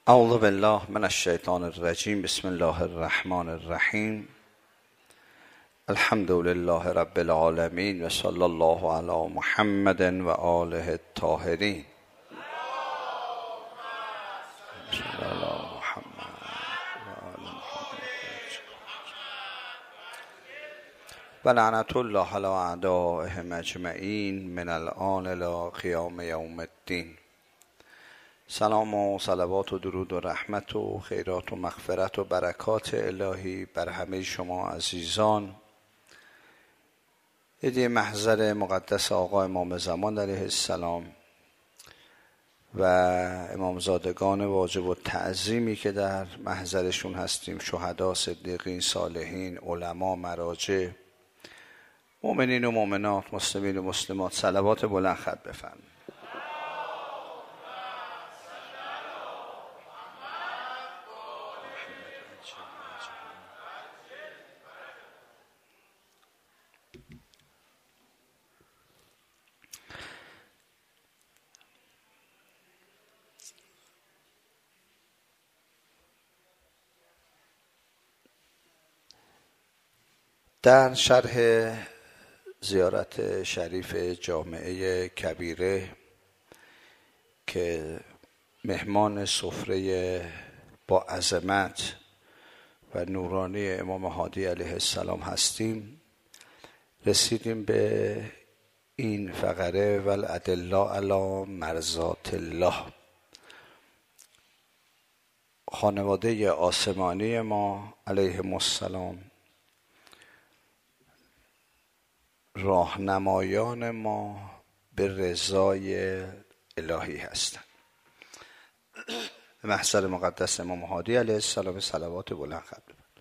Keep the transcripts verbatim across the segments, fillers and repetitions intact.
اعوذ بالله من الشیطان الرجیم. بسم الله الرحمن الرحیم. الحمد لله رب العالمین و صلی الله علی محمد و آله الطاهرین. و لعنت الله علی اعدائهم اجمعین من الآن الی قیام یوم الدین. سلام و صلوات و درود و رحمت و خیرات و مغفرت و برکات الهی بر همه شما عزیزان. هدیه محضر مقدس آقا امام زمان علیه السلام و امامزادگان واجب و تعظیمی که در محضرشون هستیم، شهدا، صدیقین، صالحین، علما، مراجع، مؤمنین و مؤمنات، مسلمین و مسلمات، صلوات بلند خط بفرمایید. در شرح زیارت شریف جامعه کبیره که مهمان سفره با عظمت و نورانی امام هادی علیه السلام هستیم، رسیدیم به این فقره والادله علی مرضات الله. خانواده آسمانی ما علیهم السلام راهنمایان ما به رضای الهی هستند. به محضر مقدس امام هادی علیه السلام صلوات بلند خط بفرمایید.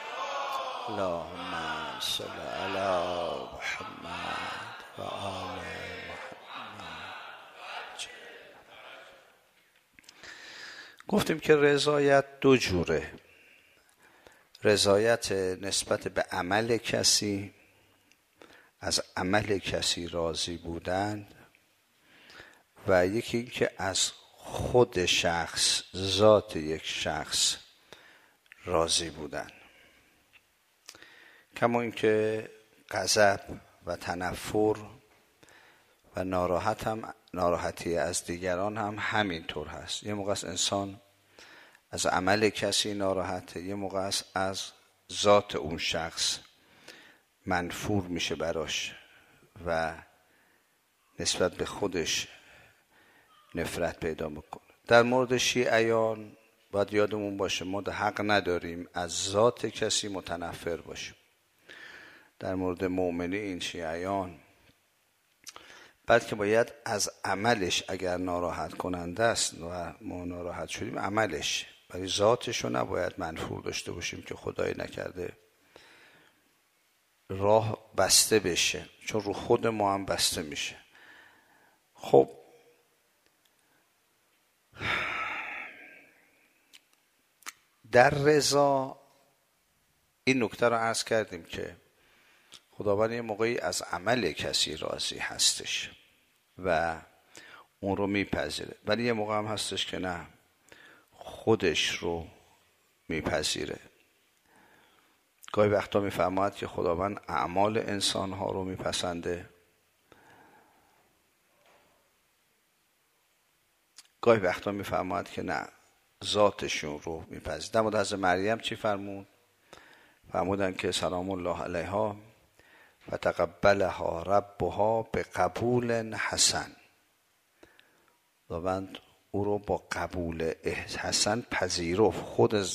اللهم صل علی محمد و آل محمد. گفتیم که رضایت دو جوره: رضایت نسبت به عمل کسی، از عمل کسی راضی بودن، و یکی این که از خود شخص، ذات یک شخص راضی بودن. کما اینکه غضب و تنفر و ناراحت هم ناراحتی از دیگران هم همین طور هست. یه موقع است انسان از عمل کسی ناراحته، یه موقع است از ذات اون شخص منفور میشه براش و نسبت به خودش نفرت پیدا میکنه. در مورد شیعیان باید یادمون باشه ما حق نداریم از ذات کسی متنفر باشیم. در مورد مؤمنین شیعیان بلکه باید از عملش، اگر ناراحت کننده است و ما ناراحت شدیم، عملش، برای ذاتش رو نباید منفور داشته باشیم که خدای نکرده راه بسته بشه، چون رو خود ما هم بسته میشه. خب در رضا این نکته رو عرض کردیم که خداوند یه موقعی از عمل کسی راضی هستش و اون رو میپذیره، ولی یه موقع هم هستش که نه، خودش رو میپذیره. گاهی وقتا میفرماید که خداوند اعمال انسانها رو میپسنده، گاهی وقتا میفرماید که نه، ذاتشون رو میپذیره. در مورد حضرت مریم چی فرمود؟ فرمودن که سلام الله علیها و تقبلها ربها به قبول حسن. خداوند او رو با قبول حسن پذیرفت، خود از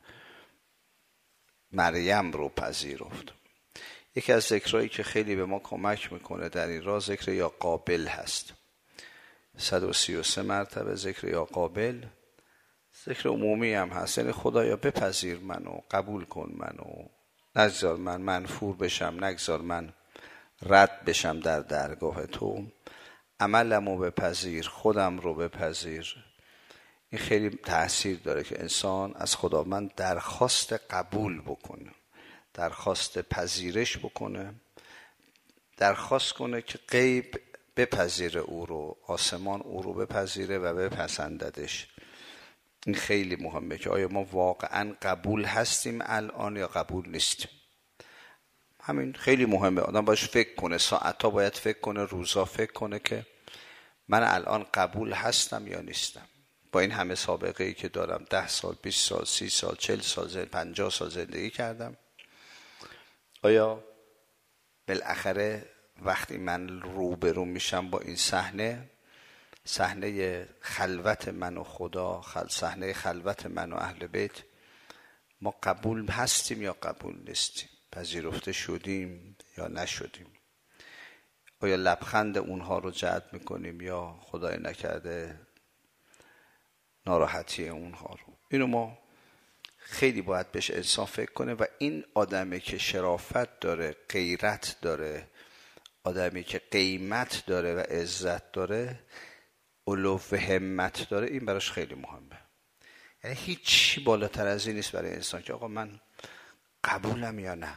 مریم رو پذیرفت. یکی از ذکرهایی که خیلی به ما کمک میکنه در این راه ذکر یا قابل هست. صد و سی و سه مرتبه ذکر یا قابل، ذکر عمومی هم هست، یعنی خدایا بپذیر منو، قبول کن منو، نگذار من منفور بشم، نگذار من رد بشم در درگاه تو، عملمو بپذیر، خودم رو بپذیر. این خیلی تأثیر داره که انسان از خداوند درخواست قبول بکنه، درخواست پذیرش بکنه، درخواست کنه که غیب بپذیره او رو، آسمان او رو بپذیره و بپسنددش. این خیلی مهمه که آیا ما واقعا قبول هستیم الان یا قبول نیستیم. همین خیلی مهمه، آدم باش فکر کنه، ساعتا باید فکر کنه، روزا فکر کنه که من الان قبول هستم یا نیستم. با این همه سابقه ای که دارم، ده سال، بیست سال، سی سال، چل سال، پنجاه سال زندگی کردم، آیا بالاخره وقتی من روبرو میشم با این صحنه، صحنه خلوت من و خدا، صحنه خلوت من و اهل بیت، ما قبول هستیم یا قبول نیستیم، پذیرفته شدیم یا نشدیم، آیا لبخند اونها رو جلب میکنیم یا خدای نکرده ناراحتی اونها رو. اینو ما خیلی باید بهش انسان فکر کنه. و این آدمی که شرافت داره، غیرت داره، آدمی که قیمت داره و عزت داره، علو و همت داره، این براش خیلی مهمه. یعنی هیچی بالاتر از این نیست برای انسان که آقا من قبولم یا نه،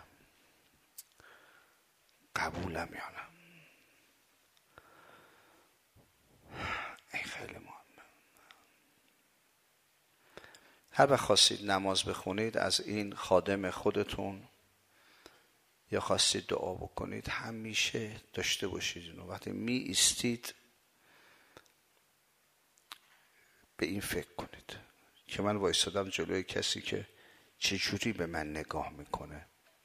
قبولم یا نه. این خیلی مهمه. هر وقت خواستید نماز بخونید، از این خادم خودتون یا خواستید دعا بکنید، همیشه داشته باشید اینو. وقتی می ایستید به این فکر کنید که من وایسادم جلوی کسی که چجوری به من نگاه میکنه،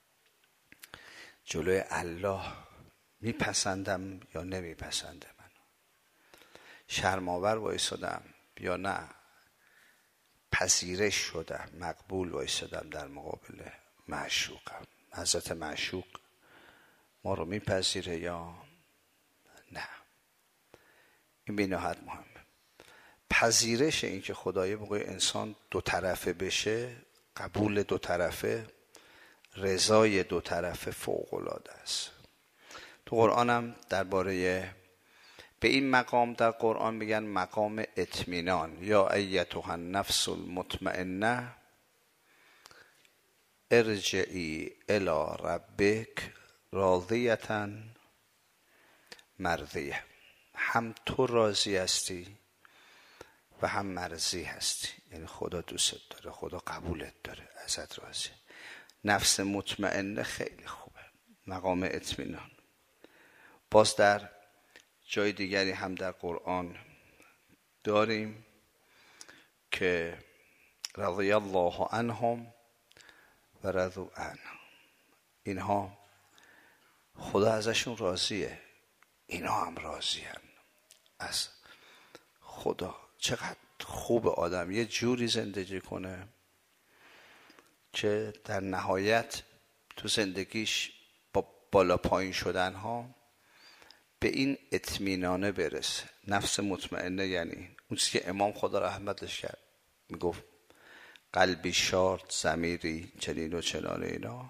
جلوی الله میپسندم یا نمیپسنده من، شرم‌آور وایسادم یا نه پذیرش شدم، مقبول وایسادم در مقابل معشوقم. حضرت معشوق ما رو میپذیره یا نه؟ این بی نهایت مهمه. پذیرش این که خدای موقع انسان دو طرفه بشه، قبول دو طرفه، رضای دو طرفه فوق العاده است. تو قرآن هم درباره به این مقام در قرآن میگن مقام اطمینان. یا ایتها النفس المطمئنه ارجعی الی ربک راضیة مرضیه. هم تو راضی هستی و هم مرضی هستی، یعنی خدا دوست داره، خدا قبولت داره، ازت راضی. نفس مطمئنه خیلی خوبه، مقام اطمینان. باز در جای دیگری هم در قرآن داریم که رضی الله عنهم و رضوا عنه، اینها خدا ازشون راضیه، اینها هم راضیه از خدا. چقدر خوب آدم یه جوری زندگی کنه که در نهایت تو زندگیش با بالا پایین شدن ها به این اطمینانه برسه. نفس مطمئنه یعنی اون چیزی که امام خدا رحمتش کرد، میگفت قلبی شاد، ضمیری چنین و چنان، اینا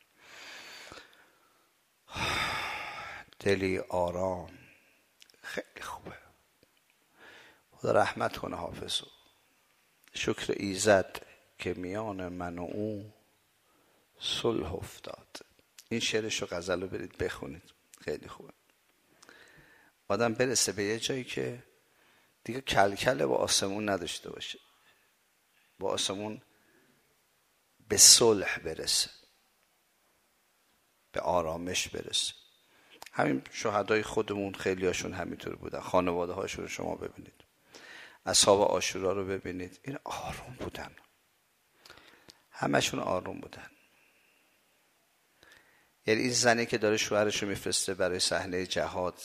دلی آرام. خیلی خوبه. خدا رحمت کنه حافظو. شکر ایزد که میان من و او صلح افتاد. این شعرشو غزلو برید بخونید، خیلی خوبه. آدم برسه به یه جایی که دیگه کلکل با آسمون نداشته باشه، با آسمون به صلح برسه، به آرامش برسه. همین شهدای خودمون خیلی هاشون همینطور بودن، خانواده هاشون رو شما ببینید، اصحاب عاشورا رو ببینید، این آروم بودن، همشون آروم بودن. یعنی این زنی که داره شوهرش رو میفرسته برای صحنه جهاد،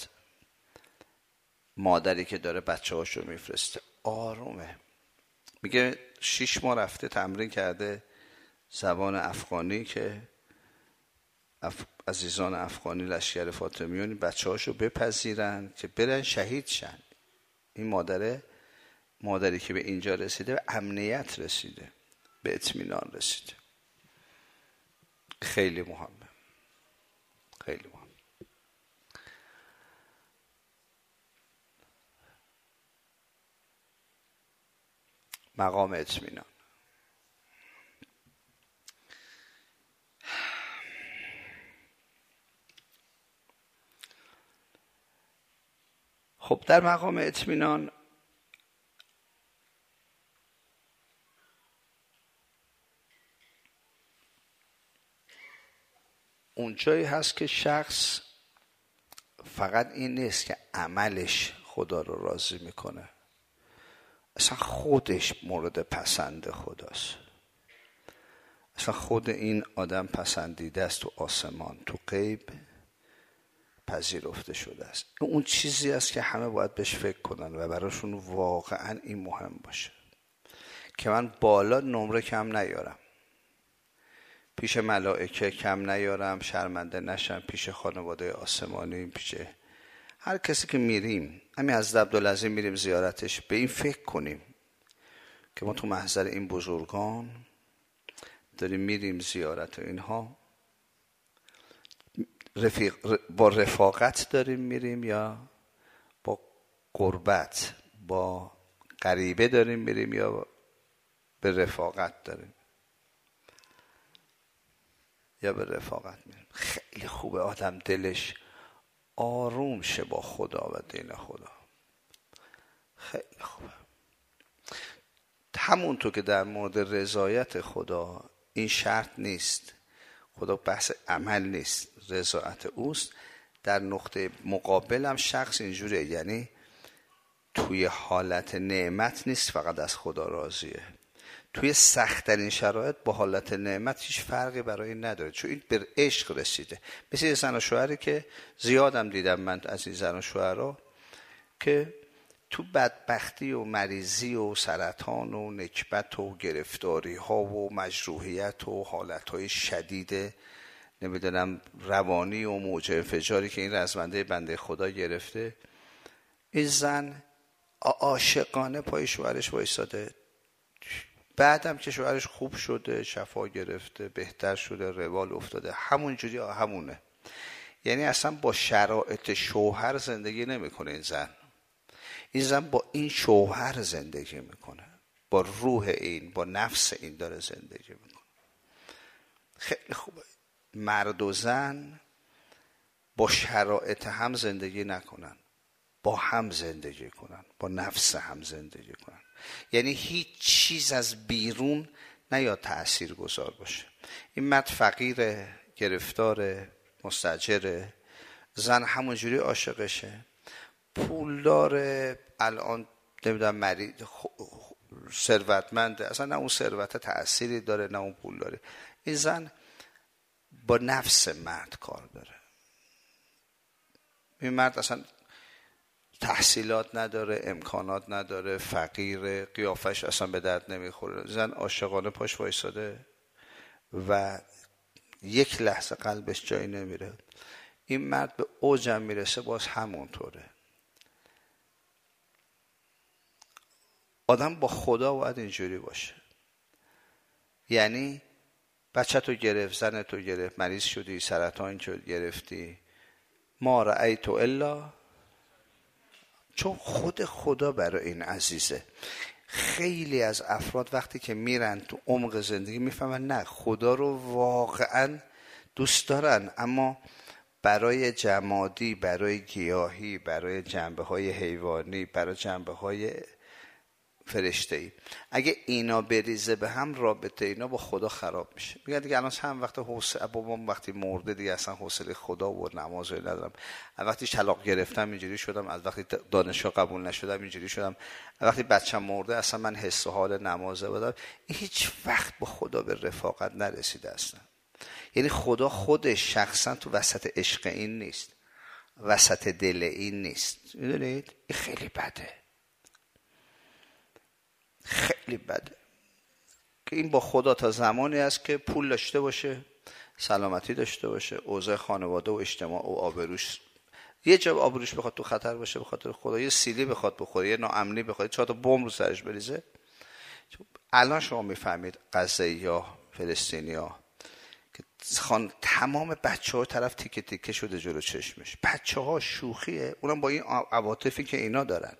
مادری که داره بچه هاش رو میفرسته، آرومه. میگه شیش ماه رفته تمرین کرده زبان افغانی که اف... عزیزان افغانی لشکر فاطمیون بچه هاشو بپذیرن که برن شهید شن. این مادره، مادری که به اینجا رسیده، به امنیت رسیده، به اطمینان رسیده. خیلی مهمه، خیلی مهمه. مقام اطمینان. خب در مقام اطمینان اونجایی هست که شخص فقط این نیست که عملش خدا رو راضی میکنه، اصلا خودش مورد پسند خداست. اصلا خود این آدم پسندیده است، تو آسمان تو غیب پذیرفته شده است. اون چیزی است که همه باید بهش فکر کنن و براشون واقعا این مهم باشه که من بالا نمره کم نیارم، پیش ملائکه کم نیارم، شرمنده نشم، پیش خانواده آسمانی، پیش هر کسی که میریم، همین از عبدالعظیم میریم زیارتش، به این فکر کنیم که ما تو محضر این بزرگان داریم میریم زیارت اینها، رفیق با رفاقت داریم میریم یا با قربت، با غریبه داریم میریم یا به رفاقت داریم یا به رفاقت میریم. خیلی خوبه آدم دلش آروم شه با خدا و دین خدا، خیلی خوبه. همونطور که در مورد رضایت خدا این شرط نیست، خدا بحث عمل نیست، رضایت اوست، در نقطه مقابل هم شخص اینجوره، یعنی توی حالت نعمت نیست فقط از خدا راضیه، توی سخت‌ترین شرایط با حالت نعمت هیچ فرقی برای این نداره، چون این به عشق رسیده. مثل زن و شوهری که زیادم دیدم من از این زن و شوهرها که تو بدبختی و مریضی و سرطان و نکبت و گرفتاری ها و مجروحیت و حالت های شدید نمیدونم روانی و موج انفجاری که این رزمنده بنده خدا گرفته، این زن عاشقانه پای شوهرش وایساده، بعدم که شوهرش خوب شده، شفا گرفته، بهتر شده، روال افتاده، همونجوری همونه. یعنی اصلا با شرایط شوهر زندگی نمیکنه این زن، این زن با این شوهر زندگی میکنه، با روح این، با نفس این داره زندگی میکنه. خیلی خوبه مرد و زن با شرایط هم زندگی نکنن، با هم زندگی کنن، با نفس هم زندگی کنن. یعنی هیچ چیز از بیرون نیاد تأثیر گذار باشه. این مرد فقیر، گرفتار، مستاجر، زن همونجوری عاشقشه، پولدار، الان نمیدونم مریض، ثروتمنده، اصلا نه اون ثروت تأثیری داره نه اون پول داره. این زن با نفس مرد کار داره. این مرد اصلا تحصیلات نداره، امکانات نداره، فقیر، قیافش اصلا به درد نمیخوره، زن عاشقانه پاش وایساده و یک لحظه قلبش جایی نمیره. این مرد به اوجم میرسه، باز همونطوره. آدم با خدا باید اینجوری باشه. یعنی بچه تو گرفت، زن تو گرفت، مریض شدی، سرطان شد گرفتی، ما رأیت الا، چون خود خدا برای این عزیزه. خیلی از افراد وقتی که میرن تو عمق زندگی میفهمن نه خدا رو واقعا دوست دارن، اما برای جمادی، برای گیاهی، برای جنبه های حیوانی، برای جنبه های فرشته‌ای، اگه اینا بریزه به هم، رابطه اینا با خدا خراب میشه. میگن دیگه الان هم وقت حوصله بابام وقتی مرده دیگه اصلا حوصله خدا و نماز ندارم، از وقتی طلاق گرفتم اینجوری شدم، از وقتی دانشگاه قبول نشدم اینجوری شدم، از وقتی بچه‌م مرده اصلا من حس و حال نماز بودم. هیچ وقت با خدا به رفاقت نرسیده اصلا. یعنی خدا خودش شخصا تو وسط عشق این نیست، وسط دل این نیست. میدونید این خیلی بده، خیلی بده که این با خدا تا زمانی است که پول داشته باشه، سلامتی داشته باشه، اوضاع خانواده و اجتماع و آبروش، یه جا آبروش بخواد تو خطر باشه به خاطر خدا، یه سیلی بخواد بخوره، یه ناامنی بخواد، چهار تا بمب رو سرش بریزه. الان شما میفهمید غزه‌یا، فلسطینیا که خان تمام بچه‌ها طرف تیکه تیکه شده جلو چشمش، بچه‌ها شوخیه، اونم با این عواطفی که اینا دارن.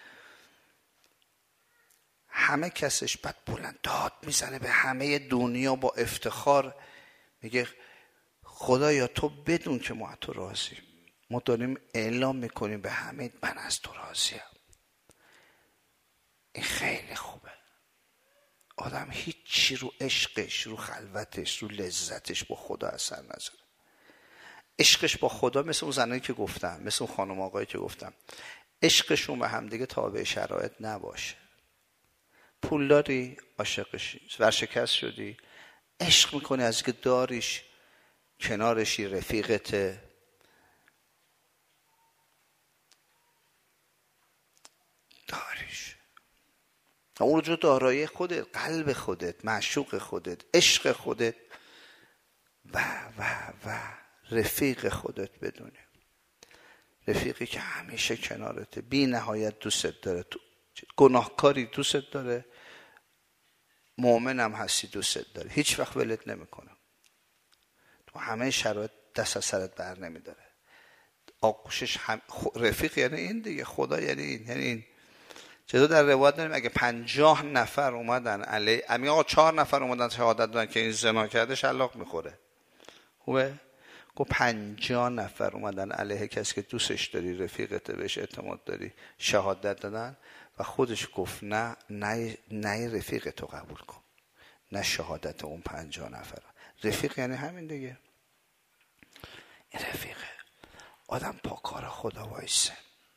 همه کسش بعد بلند داد میزنه به همه دنیا با افتخار، میگه خدایا تو بدون که ما از تو راضیم، ما داریم اعلام میکنیم به همه من از تو راضیم. این خیلی خوبه. آدم هیچی رو عشقش، رو خلوتش، رو لذتش با خدا اثر نذاره. عشقش با خدا مثل اون زنایی که گفتم، مثل اون خانم آقایی که گفتم، عشقشون به هم دیگه تابع شرایط نباشه. پول داری عاشقشی، ورشکست شدی عشق میکنی از که داریش، کنارشی، رفیقته، داریش، اون رو دارایی خودت، قلب خودت، معشوق خودت، عشق خودت و و و رفیق خودت بدونی، رفیقی که همیشه کنارته، بی نهایت دوست داره، تو گناهکاری دوست داره، مؤمن هم هستی دوست داره، هیچ وقت ولت نمیکنه، تو همه شرایط دست از سرت بر نمیداره. آغوشش هم... رفیق یعنی این دیگه، خدا یعنی این، یعنی این. چطور در روایت داریم اگه پنجاه نفر اومدن علی امی آقا چهار نفر اومدن شهادت دادن که این زنا کرده شلاق میخوره، خوبه؟ گو پنجاه نفر اومدن علیه کسی که دوستش داری، رفیقت، بهش اعتماد داری، شهادت دادن و خودش گفت نه نه نه رفیقتو قبول کن، نه شهادت اون پنجاه نفر. رفیق یعنی همین دیگه، این رفیقه. آدم پا کار خدا وایسه،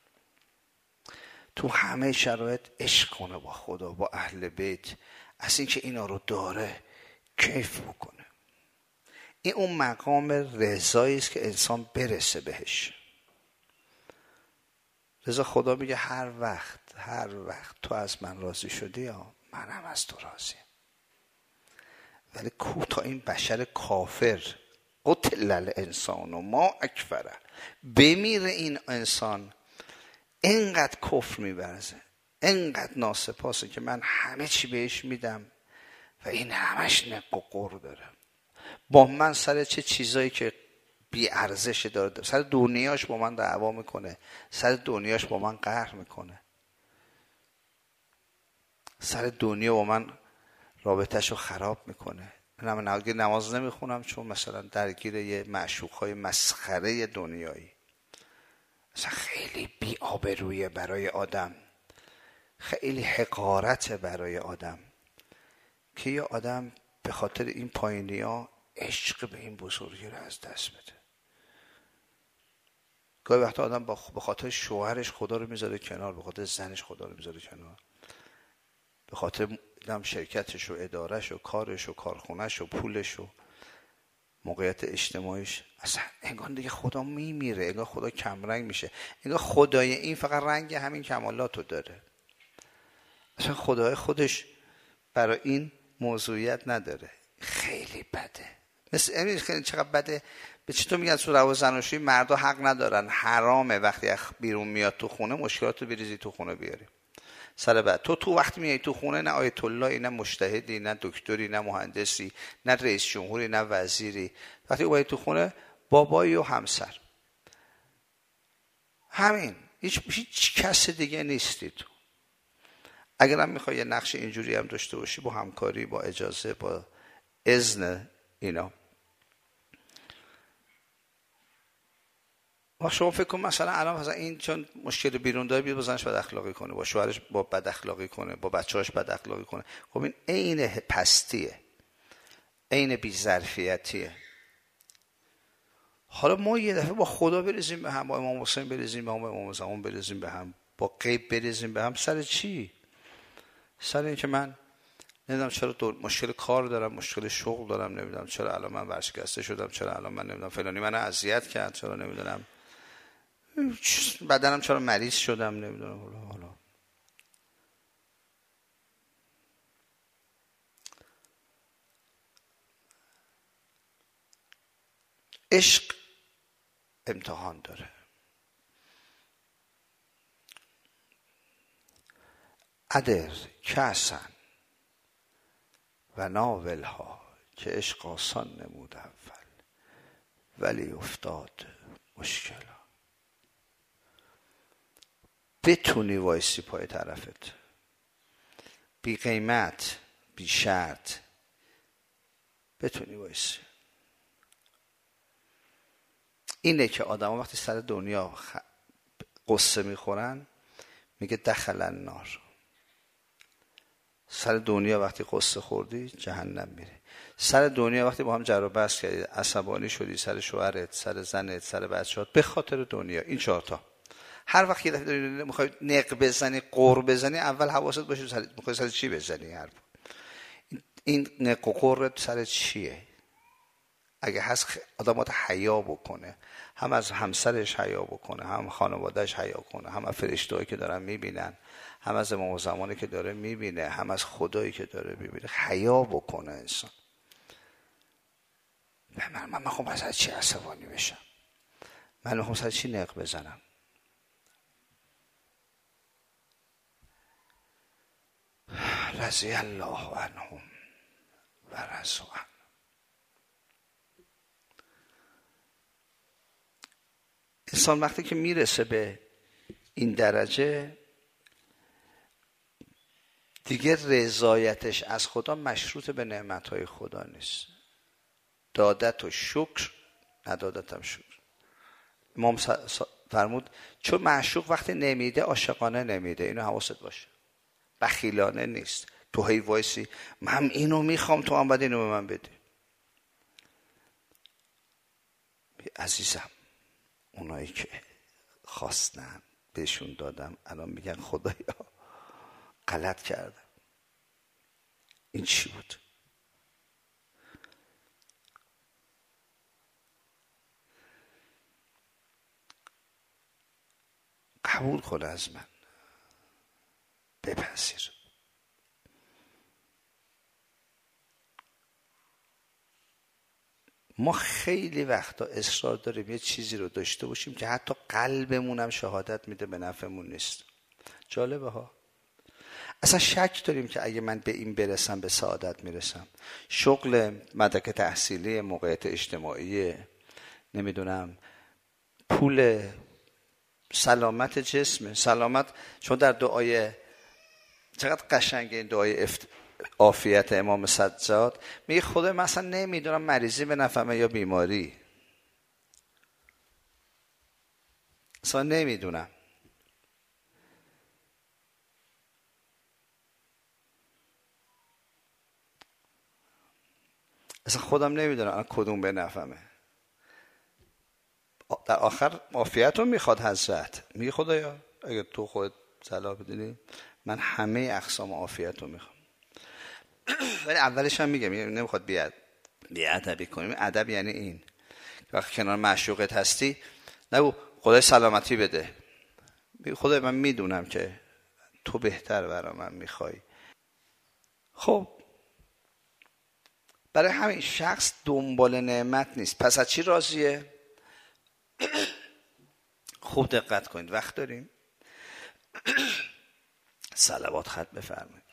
تو همه شرایط عشق کنه با خدا، با اهل بیت، از این که اینا رو داره کیف بکنه. این اون مقام رضایی است که انسان برسه بهش. رضا خدا میگه هر وقت هر وقت تو از من راضی شدی ها، منم از تو راضی. ولی کو تا این بشر کافر قتل الانسان و ما اکفره، بمیره این انسان، اینقدر کفر می‌ورزه، اینقدر ناسپاسه که من همه چی بهش میدم و این همش نق و قر داره، با من سر چه چیزایی که بی ارزش داره، سر دنیاش با من دعوا میکنه، سر دنیاش با من قهر میکنه، سر دنیا با من رابطهشو خراب میکنه. من نماز نمیخونم چون مثلا درگیر یه معشوقهای مسخره دنیایی، مثلا خیلی بی آبرویه برای آدم، خیلی حقارت برای آدم که یه آدم به خاطر این پایینی ها عشق به این بزرگی رو از دست بده. گاهی وقتا آدم به خاطر شوهرش خدا رو میذاره کنار، به خاطر زنش خدا رو میذاره کنار، به خاطر شرکتش و ادارش و کارش و کارخونش و پولش و موقعیت اجتماعیش، اصلا انگار دیگه خدا میمیره، انگار خدا کمرنگ میشه، انگار خدای این فقط رنگ همین کمالاتو داره، اصلا خدای خودش برای این موضوعیت نداره. خیلی بده، مثل امین خیلی چقدر بده. به چطور میگن تو روا زناشویی مردا حق ندارن، حرامه وقتی بیرون میاد تو خونه مشکلاتو بریزی تو خونه بیاری سر بعد. تو تو وقتی میای تو خونه نه آیت اللهی، نه مجتهدی، نه دکتری، نه مهندسی، نه رئیس جمهوری، نه وزیری، وقتی اومدی تو خونه بابایی و همسر، همین، هیچ هیچ کس دیگه نیستی تو. اگرم میخوای یه نقش اینجوری هم داشته باشی، با همکاری، با اجازه، با اذن اینا. و شما فکر کن مثلا الان مثلا این چون مشکل بیرون داره بیاد بزنش بد اخلاقی کنه، با شوهرش با بد اخلاقی کنه، با بچه‌هاش بد اخلاقی کنه، خب این عین پستیه، عین بی‌ظرفیتیه. حالا ما یه دفعه با خدا بریزیم به هم، با امام حسین بریزیم به هم، با امام زمان بریزیم به هم، با غیب بریزیم به هم، سر چی؟ سر این که من نمیدونم چرا مشکل کار دارم، مشکل شغل دارم، نمیدونم چرا الان من ورشکسته شدم، چرا الان من نمیدونم فلانی منو اذیت کرد، چرا نمیدونم بدنم چرا مریض شدم، نمیدونم حالا حالا عشق امتحان داره. ادر کسن و ناولها که عشق آسان نمود اول ولی افتاد مشکل. بتونی وایسی پای طرفت، بی قیمت، بی شرط، بتونی وایسی. اینه که آدم ها وقتی سر دنیا قصه میخورن میگه دخل النار، سر دنیا وقتی قصه خوردی جهنم میری. سر دنیا وقتی با هم جر و بحث کردی، عصبانی شدی سر شوهرت، سر زنت، سر بچه‌هات، به خاطر دنیا. این چهار تا. هر وقت یه دفعه میخوای نق بزنی، قر بزنی، اول حواست باشه سر میخوای سر چی بزنی. حرف این نق و قر سر چیه؟ اگه هست آدمات حیا بکنه، هم از همسرش حیا بکنه، هم خانوادهش حیا کنه، هم از فرشته‌ای که دارن میبینن، هم از امام زمانی که داره میبینه، هم از خدایی که داره میبینه، حیا بکنه انسان. من من میخوام از چی عصبانی بشم؟ من میخوام سر چی نق بزنم؟ رضی الله عنهم و رضوا عنه. انسان وقتی که میرسه به این درجه دیگه رضایتش از خدا مشروط به نعمتهای خدا نیست. دادت و شکر، ندادتم شکر. امام فرمود چون معشوق وقتی نمیده عاشقانه نمیده. اینو حواست باشه، بخیلانه نیست. تو هی وایسی من اینو میخوام تو هم باید اینو به من بده. عزیزم اونایی که خواستن بهشون دادم الان میگن خدایا غلط کردم. این چی بود؟ قبول کن از من، بپذیر. ما خیلی وقتا اصرار داریم یه چیزی رو داشته باشیم که حتی قلبمون هم شهادت میده به نفعمون نیست. جالبه ها. اصلا شک داریم که اگه من به این برسم به سعادت میرسم. شغل، مدرک تحصیلی، موقعیت اجتماعی، نمیدونم پول، سلامت جسم، سلامت. چون در دعای چقدر قشنگه این دعای افت... عافیت امام سجاد میگه خدا من اصلا نمیدونم مریضی به نفعمه یا بیماری، اصلا نمیدونم. اصلا خودم نمیدونم کدوم به نفعمه. در آخر عافیت رو میخواد حضرت. میگه خدایا اگه تو خود صلاح بدونی من همه اقسام عافیت رو میخوام. ولی اولش هم میگه میگه نمیخواد بیاد بیادبی کنیم. ادب یعنی این وقتی کنار معشوقت هستی نگو خدای سلامتی بده. میگه خدای من میدونم که تو بهتر برای من میخوای. خب برای همین شخص دنبال نعمت نیست. پس از چی راضیه؟ خوب دقت کنید، وقت داریم؟ صلوات ختم بفرمایید.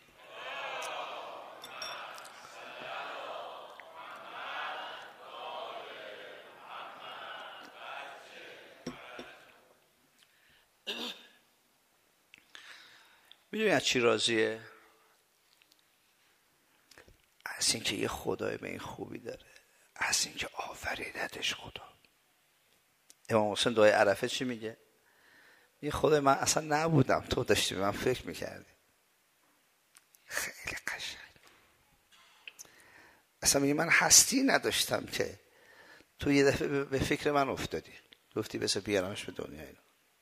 میدونی از چی راضیه؟ از اینکه یه خدای به این خوبی داره، از اینکه آفریدتش خدا. امام حسین دعای عرفه چی میگه؟ میگه خدای من اصلا نبودم، تو داشتی به من فکر میکردی. خیلی قشنگ. اصلا میگه من هستی نداشتم که تو یه دفعه به فکر من افتادی، گفتی بسه بیارمش به دنیا. اینو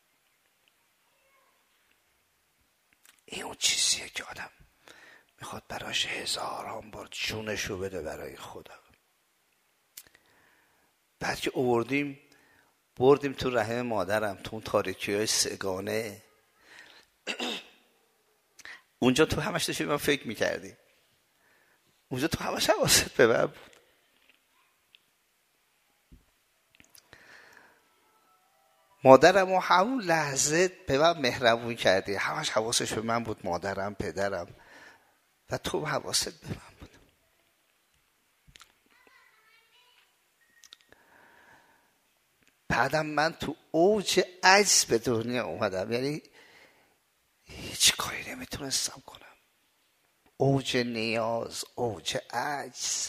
این اون چیزیه که آدم میخواد براش هزاران بار جونشو بده برای خدا. بعد که آوردیم بردیم تو رحم مادرم، تو اون تاریکی های سگانه، اونجا تو همش داشتی من فکر میکردی، اونجا تو همش حواست به من بود. مادرم و همون لحظه به من مهربون کردی، همش حواسش به من بود، مادرم، پدرم، و تو حواست به من بود. بعدم من تو اوج عجز به دنیا اومدم، یعنی هیچ کاری نمیتونستم کنم. اوج نیاز، اوج عجز.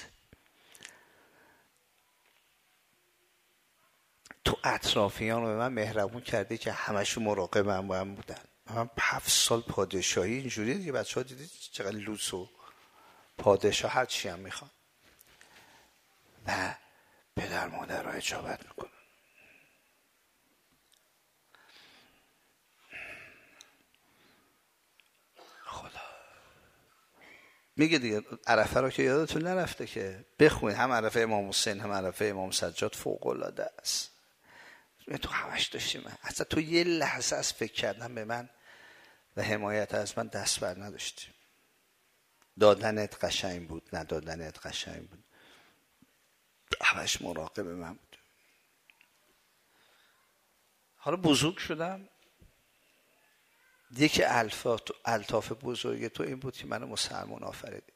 تو اطرافیان رو به من مهربون کردی که همشون مراقب من با هم بودن. من هفت سال پادشاهی اینجوری دیگه. بچه ها دیدید چقدر لوس و پادشاه هر چی هم میخوان و پدر مادر را اجابت میکنن. خدا میگه دیگه عرفه رو که یادتون نرفته که بخونید، هم عرفه امام حسین هم عرفه امام سجاد فوق العاده است. تو همش داشتیم، اصلا تو یه لحظه از فکر کردن به من و حمایت از من دست بر نداشتی. دادنت قشنگ بود، ندادنت قشنگ بود، همش مراقب من بود. حالا بزرگ شدم، یکی الطاف بزرگ تو این بود که منو مسلمان آفریدی.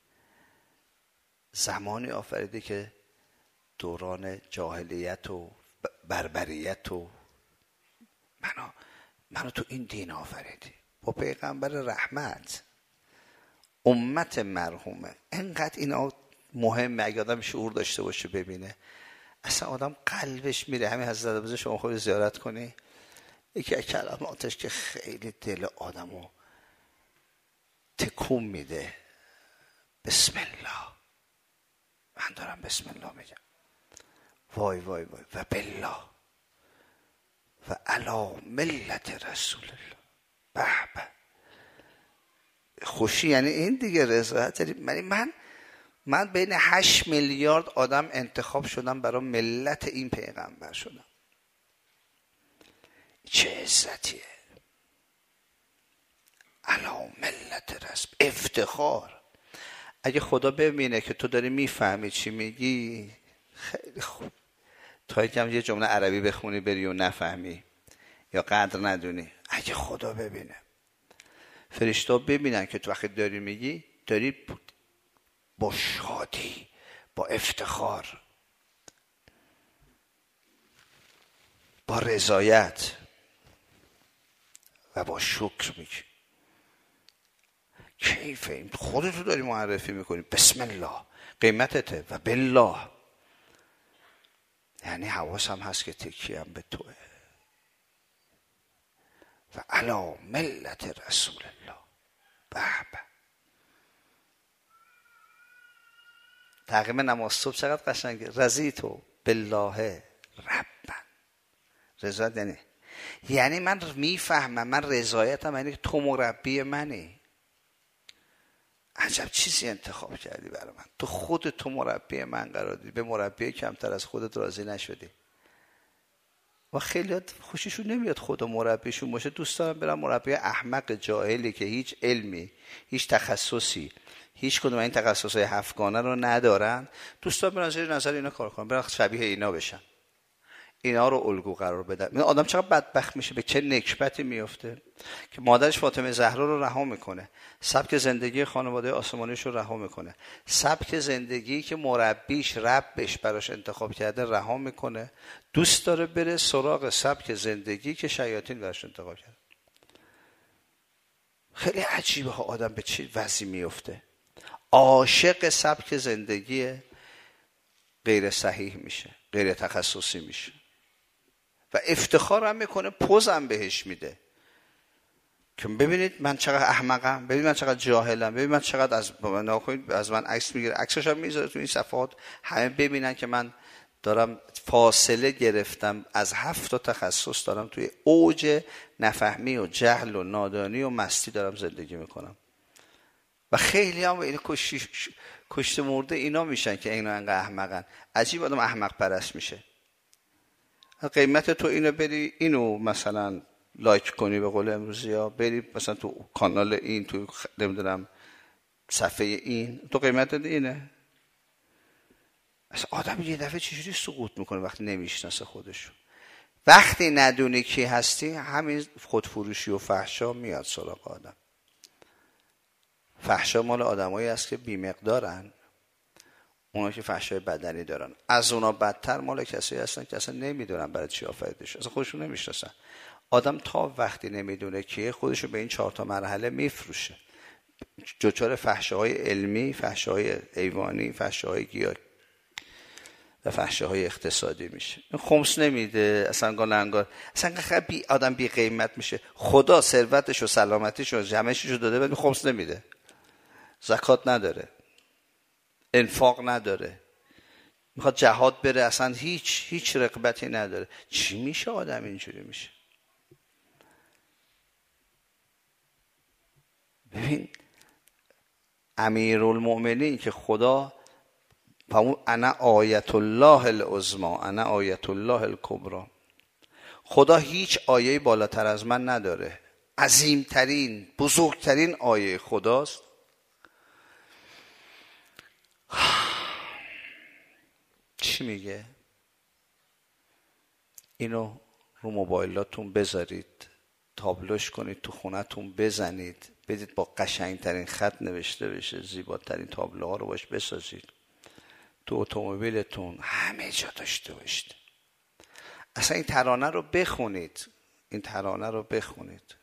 زمانی آفریدی که دوران جاهلیت و بربریت و منو منو تو این دین آفریدی با پیغمبر رحمت، امت مرحومه. انقدر اینا مهمه اگه آدم شعور داشته باشه ببینه. اصلا آدم قلبش میره. همین حضرت ابوذر شما خود زیارت کنی، یکی از کلماتش که خیلی دل آدمو تکون میده، بسم الله. من دارم بسم الله میگم، وای وای وای و بالله و علی ملت رسول الله. به به خوشی یعنی این دیگه، رضایت. من من من بین هشت میلیارد آدم انتخاب شدم برای ملت این پیغمبر شدم. چه عزتیه. علی ملت رسول، افتخار. اگه خدا ببینه که تو داری میفهمی چی میگی، خیلی خوب. تا یکم یه جمله عربی بخونی بری و نفهمی یا قدر ندونی، اگه خدا ببینه، فرشته ببینن که تو وقتی داری میگی داری با شادی، با افتخار، با رضایت و با شکر میگی. کیف این خودتو داری معرفی میکنی، بسم الله قیمتته و بالله، یعنی حواسم هست که تکیم به توه. و علی ملت رسول الله. به به. تقیم نماز صبح چقدر قشنگه. رضیتو بالله ربا. رضایت یعنی یعنی من میفهمم، من رضایتم یعنی تو مربی منی. عجب چیزی انتخاب کردی برای من. تو خود تو مربی من قرار دادی، به مربی کمتر از خودت راضی نشدی. و خیلی خوششون نمیاد خدا مربیشون باشه. دوست دارم برم مربی احمق جاهلی که هیچ علمی، هیچ تخصصی، هیچ کدوم این تخصصهای هفتگانه رو ندارن. دوست دارم برم زیر نظر اینا کار کنم، برم شبیه اینا بشن، اینا رو الگو قرار بدن. این آدم چقدر بدبخت میشه، به چه نکبتی میفته که مادرش فاطمه زهرا رو رها میکنه، سبک زندگی خانواده آسمانیش رو رها میکنه، سبک زندگی که مربیش ربش براش انتخاب کرده رها میکنه، دوست داره بره سراغ سبک زندگی که شیاطین براش انتخاب کرده. خیلی عجیبه ها آدم به چه وضعی میفته. عاشق سبک زندگی غیر صحیح میشه، غیر تخصصی میشه و افتخار هم میکنه، پوز هم بهش میده که ببینید من چقدر احمقم، ببینید من چقدر جاهلم، ببینید من چقدر از من از من عکس میگیره، عکسش هم میذاره تو این صفحات، همه ببینن که من دارم فاصله گرفتم از هفت تا تخصص، دارم توی اوج نفهمی و جهل و نادانی و مستی دارم زندگی میکنم. و خیلی هم این کشته مرده اینا میشن که اینا انقدر احمقن. عجیب آدم احمق پرست میشه. قیمت تو اینو بری اینو مثلا لایک کنی به قول امروزی ها، بری مثلا تو کانال این، تو نمیدونم صفحه این، تو قیمت اینه. اصلا آدم یه دفعه چجوری سقوط میکنه وقتی نمیشناسه خودشو. وقتی ندونی کی هستی، همین خودفروشی و فحشا میاد سراغ آدم. فحشا مال آدمایی است که بی‌مقدارن، اونا که فحشای بدنی دارن. از اونا بدتر مال کسایی هستن که اصلا نمیدونن برای چی آفریده شده، اصلا خودشون نمیشناسن. آدم تا وقتی نمیدونه کیه، خودشو به این چهار تا مرحله میفروشه. دچار فحشاهای علمی، فحشاهای حیوانی، فحشاهای گیاهی. و فحشه های اقتصادی میشه. خمس نمیده، اصلا گالنگار، اصلا خیلی آدم بی قیمت میشه. خدا ثروتش و سلامتیش و جمعش رو داده ولی خمس نمیده، زکات نداره، انفاق نداره، میخواد جهاد بره، اصلا هیچ هیچ رغبتی نداره. چی میشه آدم اینجوری میشه؟ ببین امیرالمؤمنین که خدا فمون انا آیت الله العظمی انا آیت الله الکبری، خدا هیچ آیه بالاتر از من نداره، عظیمترین بزرگترین آیه خداست. چی میگه؟ اینو رو موبایلاتون بذارید، تابلوش کنید، تو خونتون بزنید، بدید با قشنگترین خط نوشته بشه، زیباترین تابلوها رو باش بسازید، تو اتومبیلتون همه جا داشته باشید. اصلا این ترانه رو بخونید، این ترانه رو بخونید.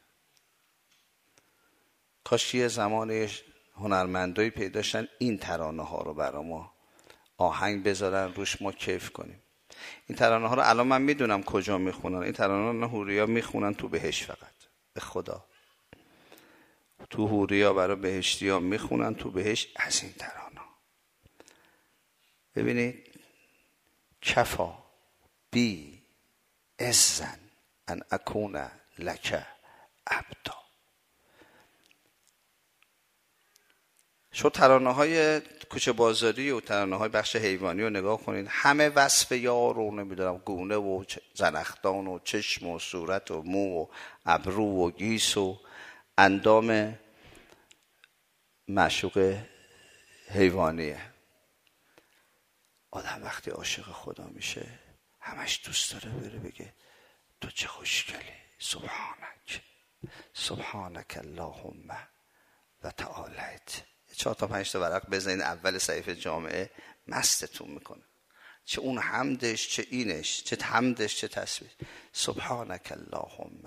کاش یه زمانی هنرمندایی پیدا شدن این ترانه ها رو برا ما آهنگ بذارن روش ما کیف کنیم. این ترانه ها رو الان من میدونم کجا میخونن. این ترانه ها حوریا میخونن تو بهشت، فقط به خدا تو حوریا برای بهشتی ها میخونن تو بهشت از این ترانه. ببینید کفا بی عزن ان اکون لک عبدا. شو ترانه های کوچه بازاری و ترانه های بخش حیوانی رو نگاه کنید، همه وصف یار رو نمیدونم، گونه و زنخدان و چشم و صورت و مو و ابرو و گیس و اندام معشوق حیوانیه. آدم وقتی عاشق خدا میشه همش دوست داره بره بگه تو چه خوشگلی، سبحانک سبحانک اللهم و تعالیت. چهار تا پنج تا ورق بزنین اول صحیفه جامعه، مستتون میکنه. چه اون حمدش، چه اینش، چه حمدش، چه تسبیح. سبحانک اللهم،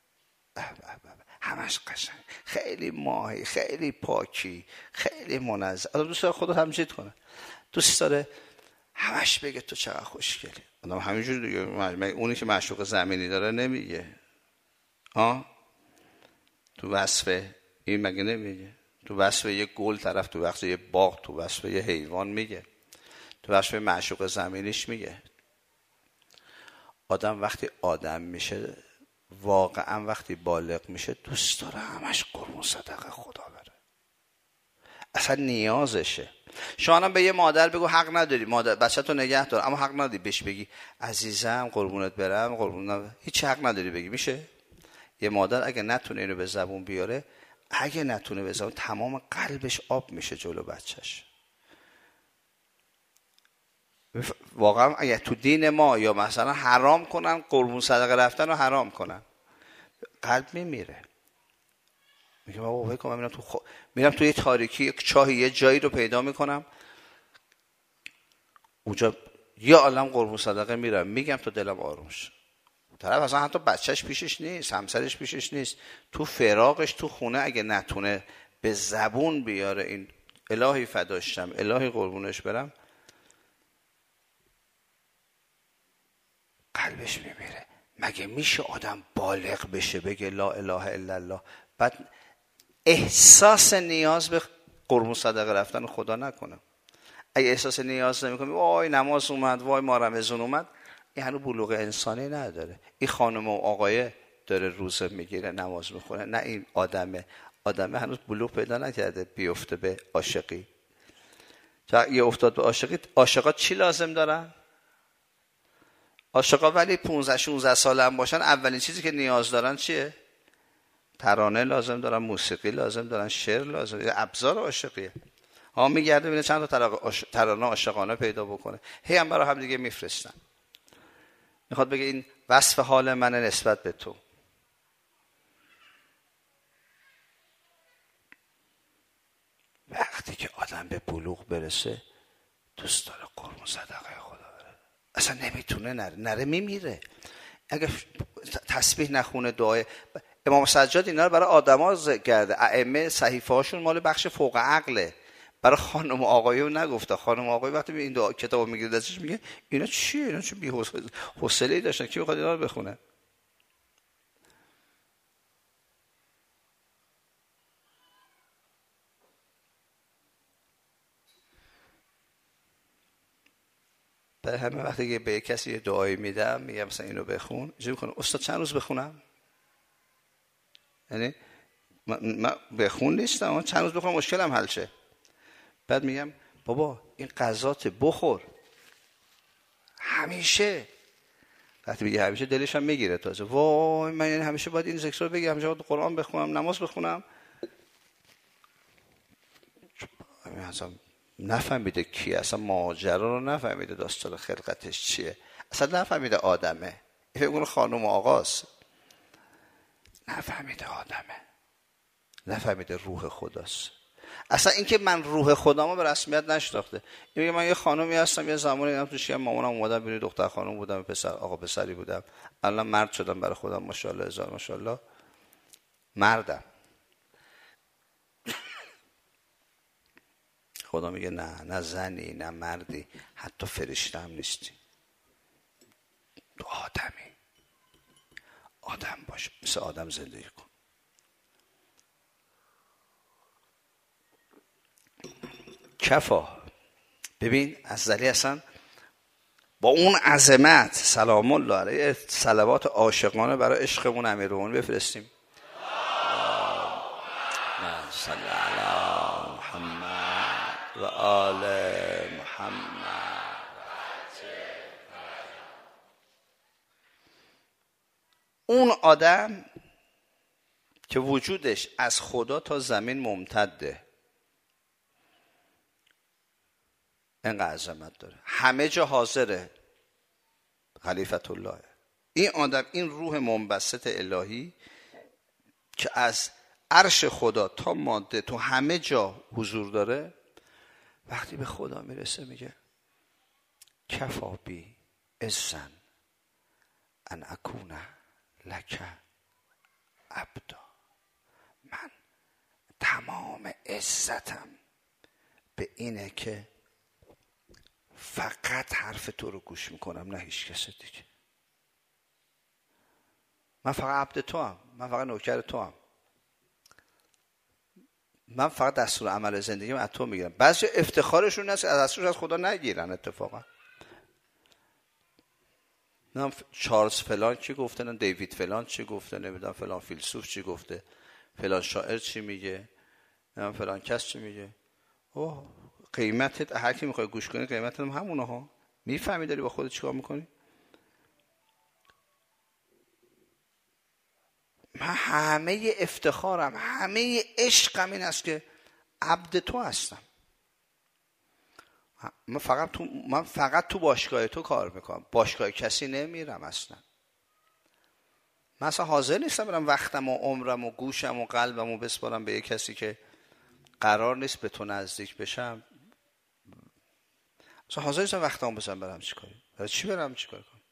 همش قشنگ، خیلی ماهی، خیلی پاکی، خیلی منزه. آدم دوست داره خدا تمجید کنه، دوست داره همش بگه تو چقدر خوشگلی. آدم همینجوری دیگه، اونی که معشوق زمینی داره نمیگه آه تو وصف این مگه نمیگه؟ تو وصف یه گل طرف، تو وصف یه باغ، تو وصف یه حیوان میگه، تو وصف معشوق زمینیش میگه. آدم وقتی آدم میشه، واقعا وقتی بالغ میشه، دوست داره همش قربون صدقه خدا بره، اصلا نیازشه. شما به یه مادر بگو حق نداری مادر بچه تو نگه دار، اما حق نداری بهش بگی عزیزم قربونت برم قربونت، هیچ حق نداری بگی. میشه؟ یه مادر اگه نتونه اینو به زبون بیاره، اگه نتونه به زبون، تمام قلبش آب میشه جلو بچهش. واقعا اگه تو دین ما یا مثلا حرام کنن، قربون صدقه رفتن رو حرام کنن، قلب میمیره. میگم بابا ول کن، من میرم تو خو... میرم تو یه تاریکی، یک چاهی، یه جایی رو پیدا میکنم، اونجا یه عالم قربون صدقه میرم، میگم تا دلم آروم شه. طرف اصلا حتی بچهش پیشش نیست، همسرش پیشش نیست، تو فراقش تو خونه اگه نتونه به زبون بیاره این الهی فداشتم، الهی قربونش برم، قلبش میمیره. مگه میشه آدم بالغ بشه بگه لا اله الا الله، بعد احساس نیاز به قربون صدقه رفتن خدا نکنه؟ اگه احساس نیاز نمیکنه، وای نماز اومد، وای ما رمضان اومد، این هنوز بلوغ انسانی نداره. این خانم و آقایه داره روزه میگیره، نماز میخونه، نه این آدمه. آدمه هنوز بلوغ پیدا نکرده بیفته به عاشقی. تا یه افتاد به عاشقی، عاشقا چی لازم دارن؟ عاشقا ولی پانزده شانزده ساله هم باشن، اولین چیزی که نیاز دارن چیه؟ ترانه لازم دارن، موسیقی لازم دارن، شعر لازم دارن، ابزار عاشقیه. ها میگرده ببینه چند تا ترانه عاشقانه پیدا بکنه، هی هم برای هم دیگه میفرستن. میخواد بگه این وصف حال منه نسبت به تو. وقتی که آدم به بلوغ برسه، دوست داره قربون صدقه خدا بره، اصلا نمیتونه نره، نره میمیره. اگه تسبیح نخونه، دعای امام سجاد اینا رو برای آدما کرده، ائمه صحیفه هاشون مال بخش فوق عقله، برای خانم و آقایون نگفته. خانم و آقای وقتی این دو کتابو میگیره دستش میگه اینا چیه؟ اینا چه بی‌حوصله‌ای داشتن، کی میخواد اینا رو بخونه؟ برای همه وقتی که به کسی یه دعایی میدم میگم مثلا اینو بخون، اینجوری میکنه استاد چند روز بخونم؟ یعنی من بخون نیستم، چند روز بخونم مشکلم حل شه. بعد میگم بابا این غذات بخور همیشه. وقتی میگه همیشه دلش هم میگیره تازه، وای من یعنی همیشه باید این ذکر رو بگم، همیشه باید قرآن بخونم، نماز بخونم. اصلا نفهمیده کی، اصلا ماجرا رو نفهمیده، داستان خلقتش چیه، اصلا نفهمیده آدمه، فکر کنه خانم و آقاست، نفهمیده آدمه، نفهمیده روح خداست. اصلا اینکه من روح خدامو به رسمیت نشناخته. میگه من یه خانومی هستم، یه زمانی هم توش مامانم اومدم ببینید دختر خانم بودم، پسر آقا پسری بودم، الان مرد شدم برای خودم، ماشاءالله هزار ماشاءالله مردم. خدا میگه نه، نه زنی نه مردی، حتی فرشته هم نیستی، تو آدمی، آدم باش، مثل آدم زندگی کن. کفا. ببین ازلی اصلا با اون عظمت سلام الله علیه صلوات عاشقانه برای عشقمون امیرالمومنین بفرستیم. اللهم صل علی محمد و آل محمد. اون آدم که وجودش از خدا تا زمین ممتده، اینقدر عظمت داره، همه جا حاضره، خلیفت الله. این آدم، این روح منبسط الهی که از عرش خدا تا ماده تو همه جا حضور داره، وقتی به خدا میرسه میگه کفا بی اذن ان اکون لک عبدا، من تمام عزتم به اینه که فقط حرف تو رو گوش میکنم، نه هیچ کس دیگه. من فقط عبد تو هم، من فقط نوکر تو هم، من فقط دستور عمل زندگیم از تو میگیرم. بعضی افتخارشون هست از دستورش از خدا نگیرن. اتفاقا نه چارلز فلان چی گفته، نه دیوید فلان چی گفته، نمیدونم فلان فیلسوف چی گفته، فلان شاعر چی میگه، نه فلان کس چی میگه. اوه قیمتت هر کی میخوای گوش کنی قیمتت هم همونه ها. میفهمی داری با خودت چیکار میکنی؟ من همه افتخارم، همه عشقم این است که عبد تو هستم. من فقط تو من فقط تو باشگاه تو کار میکنم، باشگاه کسی نمیرم اصلا. من اصلا حاضر نیستم برم وقتم و عمرم و گوشم و قلبم و بسپارم به یک کسی که قرار نیست به تو نزدیک بشم. اصلا حاضر نیستم وقتمو بزنم برم چیکاری؟ برای چی برم چیکار کنم؟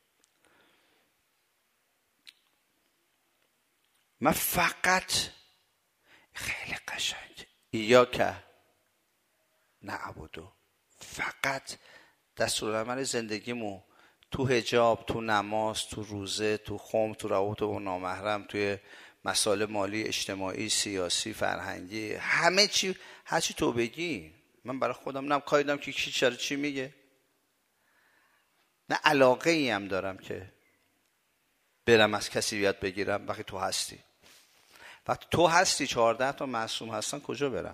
من فقط خیلی قشنگ ایاک نعبدو، فقط دستورالعمل زندگیمو تو حجاب، تو نماز، تو روزه، تو خم، تو روابط با نامحرم، توی مسائل مالی، اجتماعی، سیاسی، فرهنگی، همه چی هر چی تو بگی. من برای خودم نم کاریدم که کی چرا چی میگه، نه علاقه ای هم دارم که برم از کسی یاد بگیرم. وقتی تو هستی، وقتی تو هستی چهارده تا معصوم هستن، کجا برم؟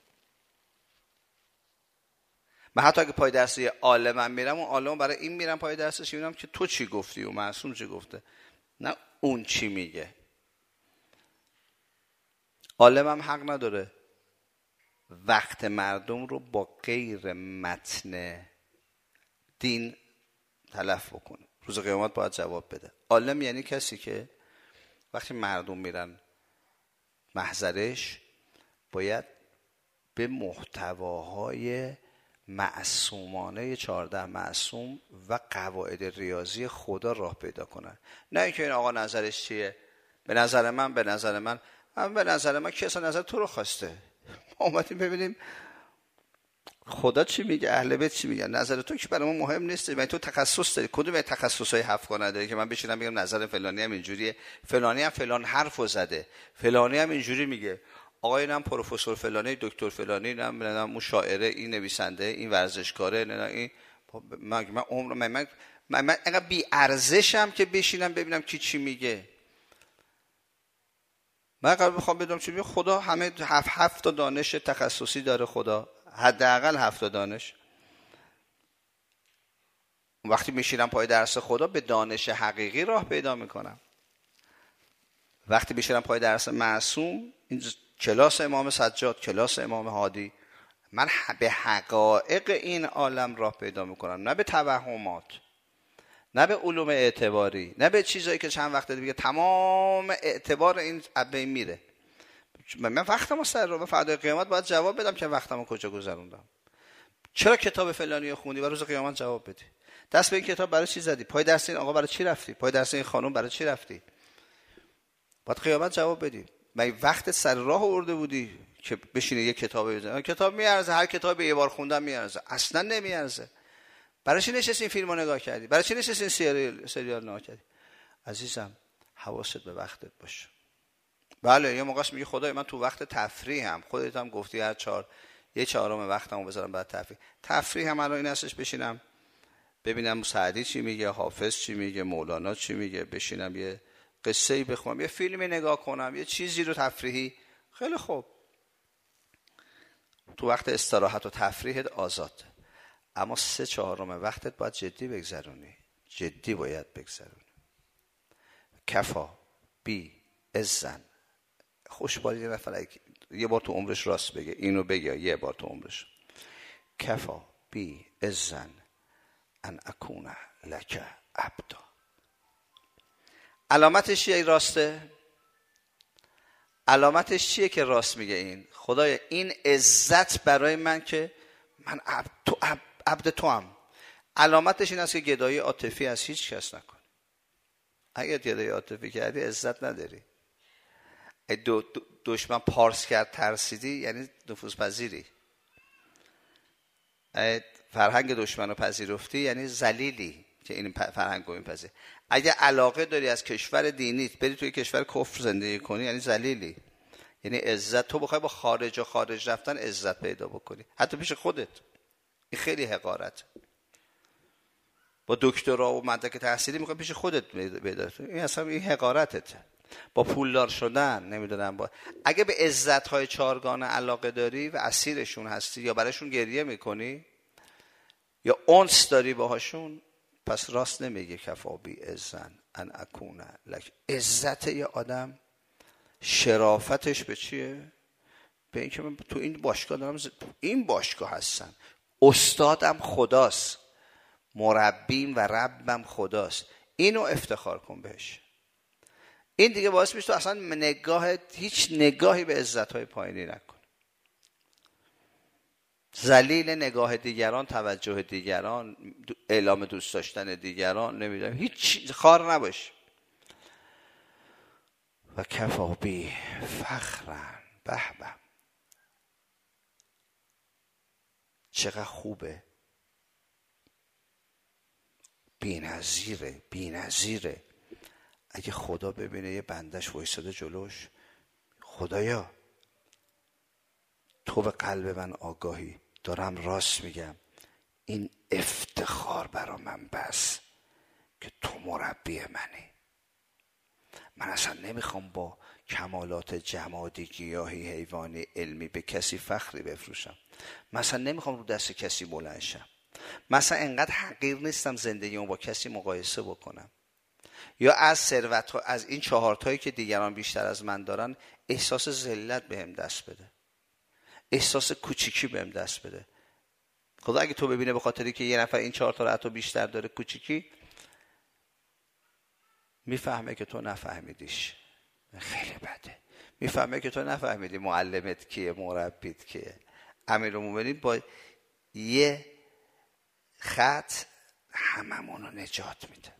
من حتی اگه پای درس یه عالمم میرم، اون عالم برای این میرم پای درسش میبینم که تو چی گفتی و معصوم چی گفته، نه اون چی میگه. عالمم حق نداره وقت مردم رو با غیر متن دین تلف بکنه. روز قیامت باید جواب بده. عالم یعنی کسی که وقتی مردم میرن محضرش باید به محتواهای معصومانه چهارده معصوم و قواعد ریاضی خدا راه پیدا کنن. نه اینکه این آقا نظرش چیه، به نظر من به نظر من من به نظر من کی اصلا نظر تو رو خواسته؟ ما اومدیم ببینیم خدا چی میگه، اهل بیت چی میگن. نظر تو که برای ما مهم نیست. من تو تخصص داری، کدوم تخصصای هفت گانه داری که من بشینم بگم نظر فلانی هم اینجوریه، فلانی هم فلان حرفو زده، فلانی هم اینجوری میگه، آقای اینم پروفسور فلانی، دکتر فلانی، نه من اون شاعره، این نویسنده، این ورزشکاره، نه این من من عمر من من من, من انقدر بی ارزشم که بشینم ببینم کی چی میگه. من قبل میخوام بدونم چی میگه. خدا همه هفت هفت تا دانش تخصصی داره، خدا حداقل هفت تا دانش. وقتی میشینم پای درس خدا به دانش حقیقی راه پیدا میکنم. وقتی میشینم پای درس معصوم، این کلاس امام سجاد، کلاس امام هادی، من به حقایق این عالم راه پیدا میکنم، نه به توهمات، نه به علوم اعتباری، نه به چیزایی که چند وقت دیگه تمام اعتبار این ابی میره. من وقتمو سر رو به فردای قیامت باید جواب بدم که وقتمو کجا گذروندم. چرا کتاب فلانی رو خوندی و روز قیامت جواب بدی؟ دست به این کتاب برای چی زدی؟ پای درس این آقا برای چی رفتی؟ پای درس این خانم برای چی رفتی؟ باید قیامت جواب بدی. من وقت سر راه آورده بودی که بشینی یه کتاب بزنی؟ کتاب میارزه، هر کتاب یه بار خوندن میارزه؟ اصلا نمیارزه. برای چی نشستی این فیلمو نگاه کردی؟ برای چی نشستی این سریال سریال نگاه کردی؟ عزیزم حواست به وقتت باشه. بله یه موقعش میگه خدای من تو وقت تفریحم، خودت هم گفتی هر چهار یه چهارم وقتمو بذارم بعد تفریح. تفریح هم الان این هستش بشینم ببینم سعدی چی میگه، حافظ چی میگه، مولانا چی میگه، بشینم یه قصه‌ای بخونم، یه فیلمی نگاه کنم، یه چیزی رو تفریحی. خیلی خوب، تو وقت استراحت و تفریحت آزاد، اما سه چهارم وقتت باید جدی بگذرونی، جدی باید بگذرونی. کفا بی ازن. خوشبالی یه نفر یه بار تو عمرش راست بگه، اینو بگه یه بار تو عمرش. کفا بی ازن ان اکون لک عبدا. علامتش چیه راسته؟ علامتش چیه که راست میگه این؟ خدایا این عزت برای من که من عبد تو عبد, عبد تو هم. علامتش این است که گدایی عاطفی از هیچ کس نکن. اگر گدایی عاطفی کردی عزت نداری. دو دو دشمن پارس کرد ترسیدی یعنی نفوذ پذیری. فرهنگ دشمن رو پذیرفتی یعنی ذلیلی که این فرهنگ رو میپذیر. اگه علاقه داری از کشور دینیت بری توی کشور کفر زندگی کنی یعنی ذلیلی، یعنی عزت. تو بخوای با خارج و خارج رفتن عزت پیدا بکنی حتی پیش خودت، این خیلی حقارت. با دکترا و مدرک تحصیلی میخوای پیش خودت پیدا کنی، این اصلا این حقارتته. با پولدار شدن نمیدونم با اگه به عزت‌های چارگانه علاقه داری و اسیرشون هستی یا براشون گریه میکنی یا انس داری باهاشون، پس راست نمیگه کفا بی عزن ان اکون لک. عزت یه آدم شرافتش به چیه؟ به این که من تو این باشگاه دارم ز... این باشگاه هستم، استادم خداست، مربیم و ربم خداست، اینو افتخار کن بهش. این دیگه باعث میشه تو اصلا نگاه هیچ نگاهی به عزت‌های پایینی نکن. ذلیل نگاه دیگران، توجه دیگران، اعلام دوست داشتن دیگران، نمیدونم هیچ خار نباش. و کفا بی فخرن. به به چقدر خوبه، بی‌نظیره، بی‌نظیره. اگه خدا ببینه یه بندش وایساده جلوش، خدایا تو به قلب من آگاهی، دارم راست میگم، این افتخار برا من بس که تو مربی منی. من اصلا نمیخوام با کمالات جمادی، گیاهی، حیوانی، علمی به کسی فخری بفروشم. مثلا نمیخوام رو دست کسی بلند شم. مثلا انقدر حقیر نیستم زندگیمو با کسی مقایسه بکنم یا از ثروت ها از این چهارتایی که دیگران بیشتر از من دارن احساس ذلت بهم دست بده، احساس کوچیکی بهم دست بده. خدا اگه تو ببینه به خاطری که یه نفر این چهار تا رو بیشتر داره کوچیکی، میفهمه که تو نفهمیدیش، خیلی بده. میفهمه که تو نفهمیدی معلمت کیه، مربیت کیه. امیرالمومنین با یه خط هممون رو نجات میده.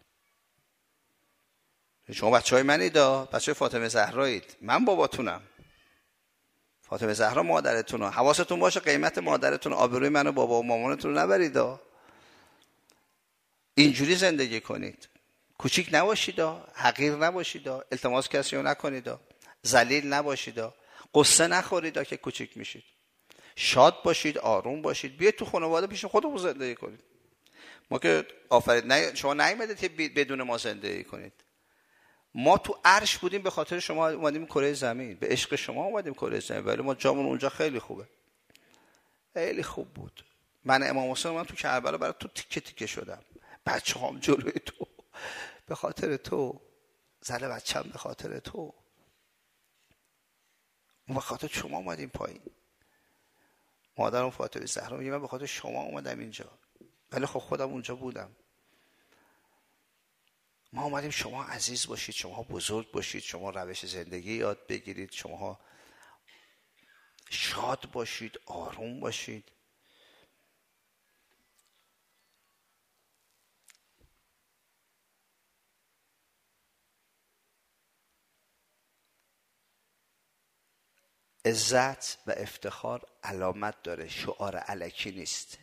شما بچه های منید، بچه های فاطمه زهرایید، من باباتونم. فاطمه زهرا مادرتون، حواستون باشه قیمت مادرتون، آبروی من و بابا و مامانتون رو نبرید. اینجوری زندگی کنید، کوچیک نباشید، حقیر نباشید، التماس کسی رو نکنید، ذلیل نباشید، قصه نخورید که کوچیک میشید. شاد باشید، آروم باشید، بیاید تو خانواده پیش خودمون زندگی کنید. ما که آفرید نه شما نیومدید که بدون ما زندگی کنید. ما تو عرش بودیم به خاطر شما اومدیم کره زمین، به عشق شما اومدیم کره زمین، ولی ما جامون اونجا خیلی خوبه، خیلی خوب بود. من امام حسین من تو کربلا برای تو تیکه تیکه شدم، بچه‌هام جلوی تو به خاطر تو، زن بچه‌م به خاطر تو، ما به خاطر شما اومدیم پایین. مادرم فاطمه زهرا میگه من به خاطر شما اومدم اینجا، ولی خب خودم اونجا بودم. ما اومدیم شما عزیز باشید، شما بزرگ باشید، شما روش زندگی یاد بگیرید، شما شاد باشید، آروم باشید. عزت و افتخار علامت داره، شعار الکی نیست.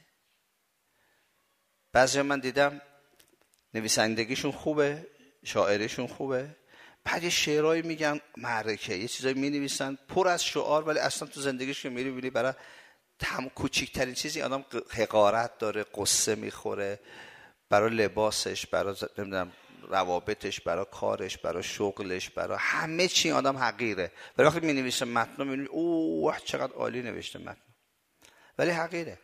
بعضی من دیدم نویسندگیشون خوبه، شاعریشون خوبه، بعد یه شعرهایی میگن معرکه، یه چیزایی مینویسن پر از شعار، ولی اصلا تو زندگیش که میری ببینی برای تم کوچیکترین چیزی آدم حقارت داره، قصه میخوره، برای لباسش، برای نمیدونم روابطش، برای کارش، برای شغلش، برای همه چی آدم حقیره. ولی وقتی مینویسه متن میبینی اوه چقدر عالی نوشته متن، ولی حقیره،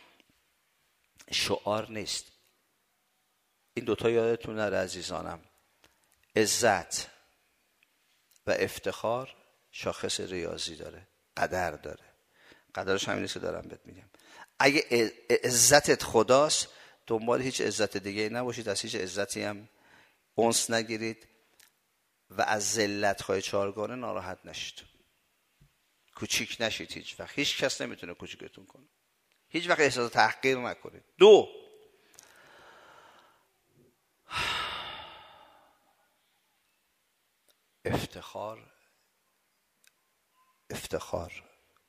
شعار نیست. این دوتا یادتون نره عزیزانم، عزت و افتخار شاخص ریاضی داره، قدر داره. قدرش همین نیست که دارم بهت میگم. اگه عزتت خداست، دنبال هیچ عزت دیگه نباشید، از هیچ عزتی هم انس نگیرید و از ذلت‌های چهارگانه ناراحت نشید. کوچیک نشید هیچ وقت، هیچ کس نمیتونه کوچیکتون کنه. هیچ وقت احساس تحقیر نکنید. دو، افتخار افتخار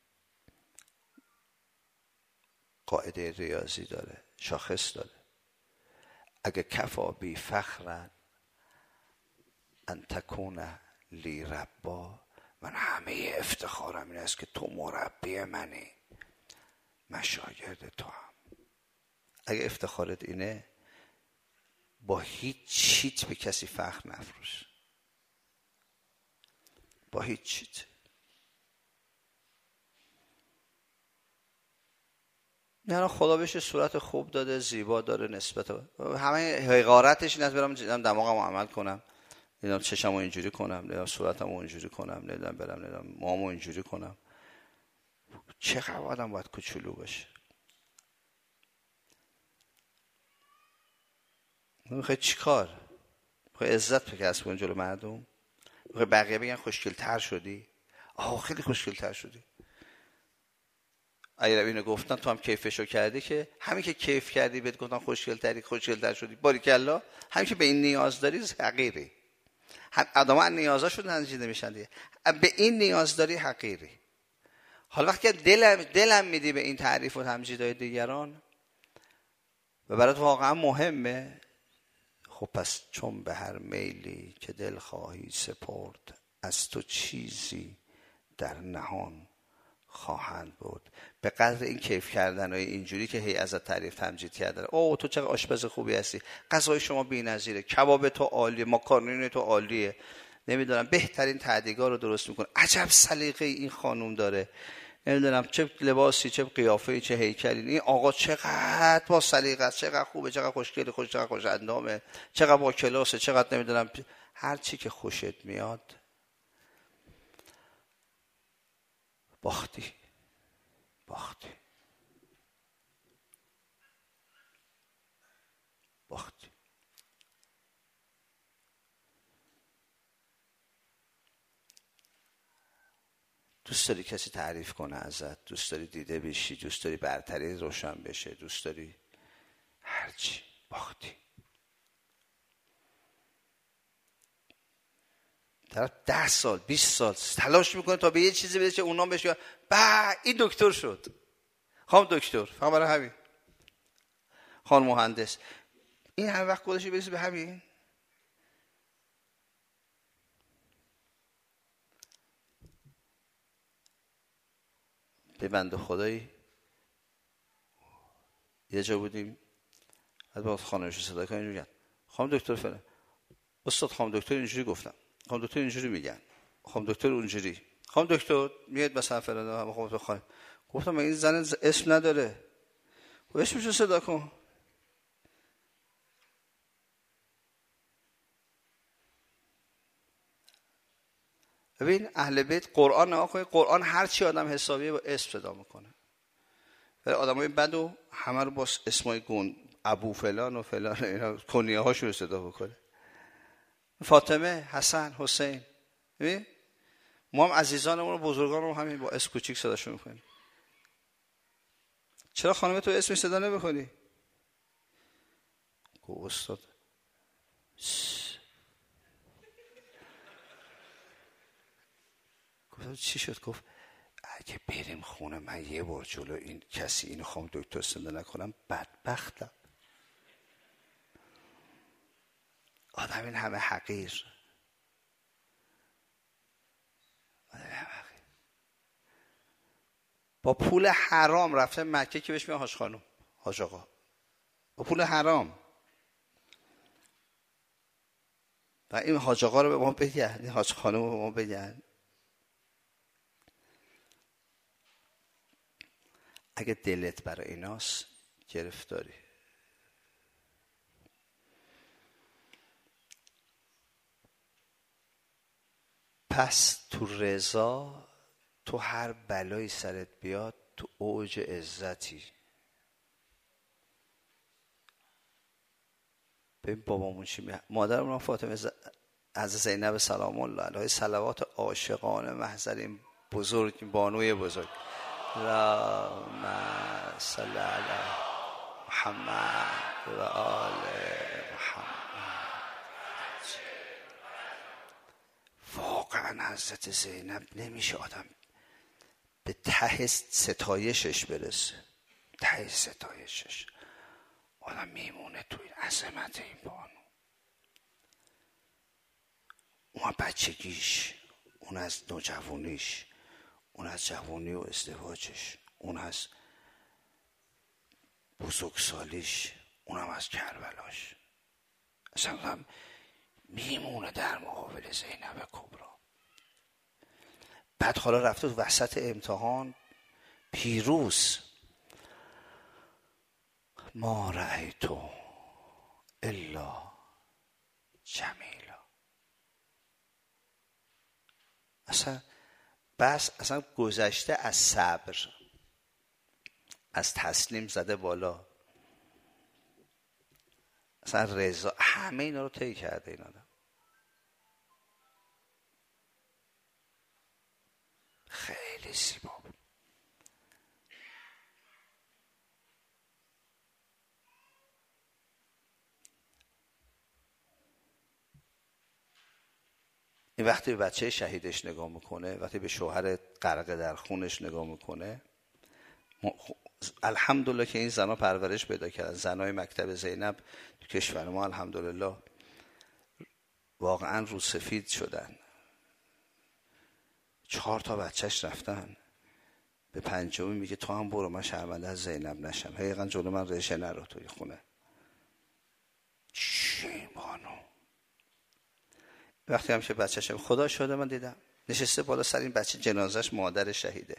قاعده ریاضی داره، شاخص داره. اگه کفا بی فخرن ان تکون لی ربا، من همه افتخارم این است که تو مربی منی، من شاگرد تو هم. اگه افتخارت اینه، با هیچ چیت به کسی فخر نفروش، با هیچ چیت. نه خدا بهش صورت خوب داده، زیبا داره، نسبت همه حقارتش این است برم دماغمو عمل کنم، نمیدونم چشمو اینجوری کنم، نمیدونم صورتمو اینجوری کنم، نمیدونم برم نمیدونم موامو اینجوری کنم. چقدر آدم باید کوچولو باشه؟ میخوای چیکار؟ میخوای عزت بکسب کنی جلو مردم؟ میخوای بقیه بگن خوشگل‌تر شدی؟ آه خیلی خوشگل‌تر شدی. اگر اینو گفتن تو هم کیفشو کردی، که همین که کیف کردی بهت گفتن خوشگل‌تری، خوشگل‌تر شدی، باریکلا. همین که به این نیاز داری حقیری. آدم‌ها از نیازاشون نزدیک نمیشن دیگه. به این نیاز داری حقیری. حالا وقتی دلم دلم میدی به این تعریف و تمجیدهای دیگران و برات واقعا مهمه، خب پس چون به هر میلی که دل خواهی سپرد، از تو چیزی در نهان خواهند بود. به قدر این کیف کردن و اینجوری که هی ازت تعریف تمجید کردن، اوه تو چقدر آشپز خوبی هستی، غذای شما بی‌نظیره، کباب تو عالیه، ماکارونی تو عالیه، نمیدونم بهترین تعدیگا رو درست میکنه، عجب سلیقه این خانم داره، نمیدونم چه لباسی، چه قیافه‌ای، چه هیکلی، این آقا چقدر با سلیقه است، چقدر خوبه، چقدر خوشگله، خوش چقدر خوش اندامه، چقدر با کلاسه، چقدر نمیدونم هر چی که خوشت میاد. باختی باختی باختی. دوست داری کسی تعریف کنه ازت، دوست داری دیده بشی، دوست داری برتری روشن بشه، دوست داری هرچی، باختی. طرف ده سال بیست سال تلاش میکنه تا به یه چیزی برسه که اونا بهش با این دکتر شد. خانم دکتر فقط برای همین. خانم مهندس. این همه وقت خودشو برسه به همین. به بنده خدایی یه جا بودیم، از باید خانمش صدا کنیم اینجوری گفت خانم دکتر فلان. استاد خانم دکتر اینجوری گفتم، خانم دکتر اینجوری میگن، خانم دکتر اونجوری، خانم دکتر میاد مثلا فلان. خانم دکتر گفتم این زن اسم نداره، اسمشو صدا کن. ببین اهل بیت قرآن نگاه کنید، قرآن هر چی آدم حسابیه با اسم صدا میکنه. ولی آدمای بدو همه رو با اسمای گون ابو فلان و فلان اینا کنیه هاشون رو صدا بکنه. فاطمه، حسن، حسین. ببین ما هم عزیزانمون و بزرگانمون همین با اسم کوچیک صداشون میکنیم. چرا خانم تو اسم صدا نمیکنی؟ گفت استاد گفتم چی شد؟ گفت اگه بریم خونه من یه بار جلو این کسی اینو خواهم دکتر صدا نکنم بدبختم. آدم این همه حقیر، آدم همه حقیر. با پول حرام رفته مکه که بهش میگن حاج خانم، حاج آقا، با پول حرام. و این حاج آقا رو به ما بگن، این حاج خانم رو به ما بگن. اگه دلت برای ایناست گرفتاری. پس تو رضا، تو هر بلایی سرت بیاد تو اوج عزتی. ببین بابامون چی می مادرمون فاطمه ز... از زینب سلام الله علیها صلوات عاشقانه محضر این بزرگ بانوی بزرگ اللهم صل علی محمد و آل محمد. واقعا حضرت زینب نمیشه آدم به ته ستایشش برسه، ته ستایشش آدم میمونه توی عظمت این بانو. اون بچگیش، اون از نوجوانیش، اون از جوانی و ازدواجش، اون از بزرگسالیش، اونم از کربلاش، اصلا هم میمونه در مقابل زینب کبری. بعد حالا رفته وسط امتحان پیروز، ما رأیتو الا جمیلا. اصلا بس اصلا گذشته از صبر، از تسلیم زده بالا، اصلا رضا، همه اینا رو طی کرده این آدم. خیلی زیبا بود. این وقتی به بچه شهیدش نگاه میکنه، وقتی به شوهر غرق در خونش نگاه میکنه، الحمدلله که این زنها پرورش پیدا کردن. زنای مکتب زینب تو کشور ما الحمدلله واقعا رو سفید شدن. چهار تا بچهش رفتن، به پنجمی میگه تو هم برو، من شرمنده از زینب نشم، حقیقا جلو من رشه نرو توی خونه. چی بانو. وقتی هم که بچه‌شم خدا شده من دیدم نشسته بالا سر این بچه، جنازش مادر شهیده،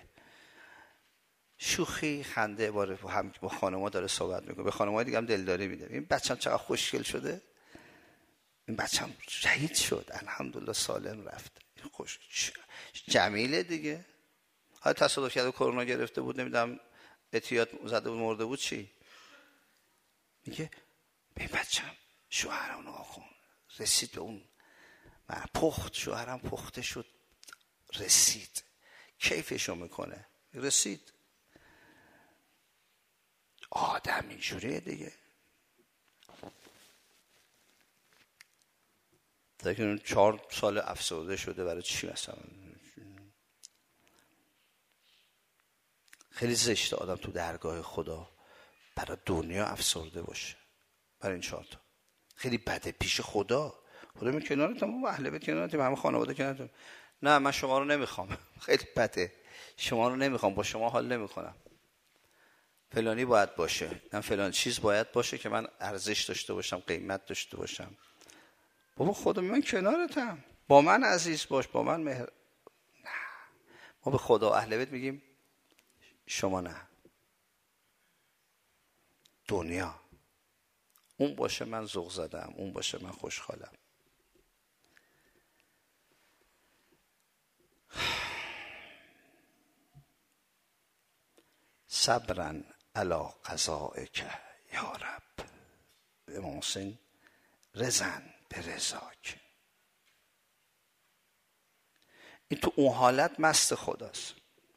شوخی خنده باره هم با خانم‌ها داره صحبت میکنه، به خانم‌های دیگه هم دلداری میده. این بچه‌م چقدر خوشگل شده، این بچه‌م شهید شد، الحمدلله سالم رفت. خوش جمیله دیگه. حالا تصادف کرده کرونا گرفته بود، نمیدونم اعتیاد زده بود مرده بود، چی میگه به بچه‌م شوهرم نگاه کن رسید به اون من پخت، شوهرم پخته شد رسید، کیفشو میکنه رسید. آدم اینجوریه دیگه. دیگه چهار سال افسرده شده برای چی مثلا؟ خیلی زشته آدم تو درگاه خدا برای دنیا افسرده باشه، برای این چهار تا. خیلی بده پیش خدا. خدا میگه کنارتم، اهل بیت کنارتم، همه خانواده کنارتم. نه من شما رو نمیخوام. خیلی بده، شما رو نمیخوام، با شما حال نمیکنم. فلانی باید باشه، نه فلان چیز باید باشه که من ارزش داشته باشم، قیمت داشته باشم. بابا خدا من کنارتم، با من عزیز باش، با من مهر. نه، ما به خدا اهل بیت میگیم شما نه. دنیا اون باشه من ذوق زدم، اون باشه من خوشحالم. صبرا علی قضائک یا رب، امام حسین رضن به رضاک. این تو اون حالت مست خداست.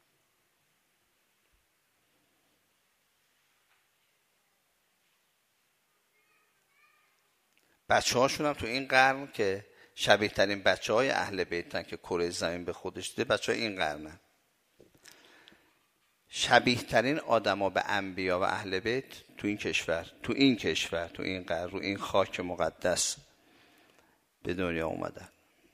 بچه هاشون هم تو این قرن که شبیه ترین بچه های اهل بیتن که کره زمین به خودش دیده، بچه های این قرنن. شبیه ترین آدم ها به انبیا و اهل بیت تو این کشور تو این کشور تو این قرن رو این خاک مقدس به دنیا اومدن.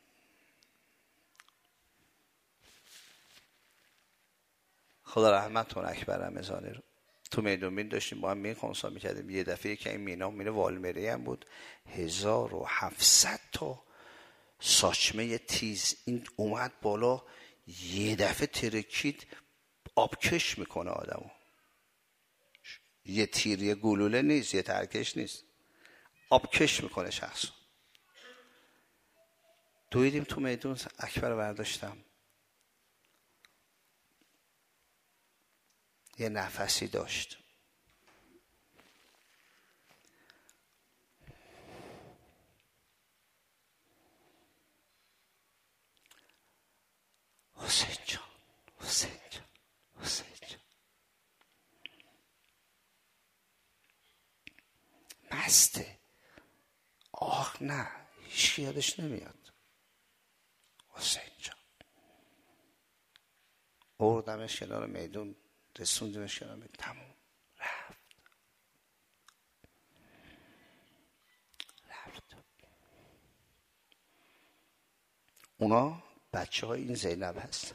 خدا رحمت کنه اکبر رمضانی رو. تو میدون بین داشتیم با هم می خونسا میکردیم. یه دفعه که این مینا مینه والمری هم بود، هزار و هفتصد تا ساچمه تیز این اومد بالا، یه دفعه ترکید، آبکش میکنه آدمو. یه تیر یه گلوله نیست، یه ترکش نیست، آبکش میکنه شخصو. دویدیم تو میدون، اکبر برداشتم، یه نفسی داشت، حسین جان حسین جان حسین جان، مسته، آخ نه هیچ یادش نمیاد. حسین جان بردمش کنار میدون، رسوندمش کنار میدون، تموم رفت رفت. اونا بچه های این زینب هست.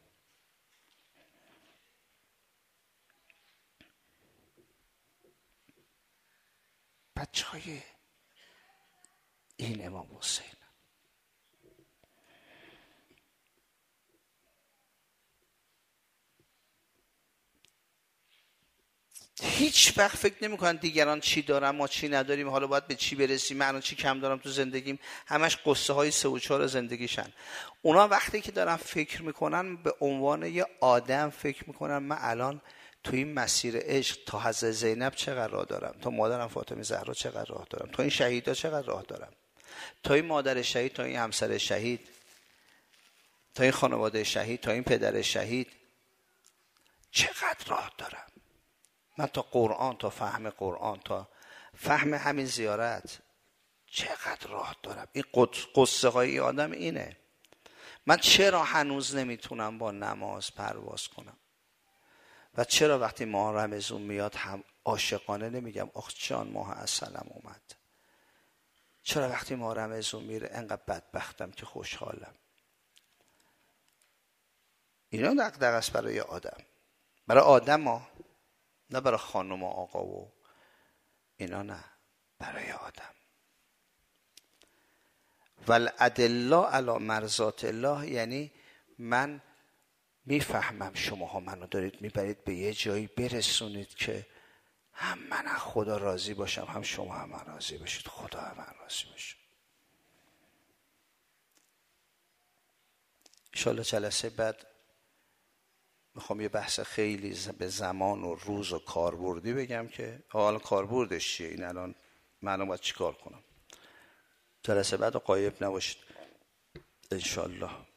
بچه های این امام حسین. هیچ وقت فکر نمی کنن دیگران چی دارن ما چی نداریم، حالا باید به چی برسیم، من الان چی کم دارم تو زندگیم. همش قصه های سه و چهار زندگیشن. اونا وقتی که دارن فکر میکنن به عنوان یه آدم فکر میکنن من الان تو این مسیر عشق تا حضرت زینب چقدر راه دارم، تا مادرم فاطمه زهرا چقدر راه دارم، تا این شهیدا چقدر راه دارم، تا این مادر شهید، تا این همسر شهید، تا این خانواده شهید، تا این پدر شهید چقدر راه دارم. من تا قرآن، تا فهم قرآن، تا فهم همین زیارت چقدر راه دارم. این قصه های آدم اینه. من چرا هنوز نمیتونم با نماز پرواز کنم و چرا وقتی ماه رمضان میاد هم عاشقانه نمیگم آخ جان ماه عسلم اومد. چرا وقتی ماه رمضان میره انقدر بدبختم که خوشحالم. اینا دغدغه است برای آدم، برای آدم ها، نه برای خانم و آقا و اینا، نه برای آدم. والادله علی مرضات الله، یعنی من میفهمم شماها منو دارید میبرید به یه جایی برسونید که هم من از خدا راضی باشم، هم شما هم من راضی باشید، خدا هم من راضی باشه. انشالله جلسه بعد میخوام یه بحث خیلی به زمان و روز و کاربردی بگم که حالا کاربردش چیه، این الان معلوم باید چی کار کنم. جلسه بعد قایب نباشید انشالله.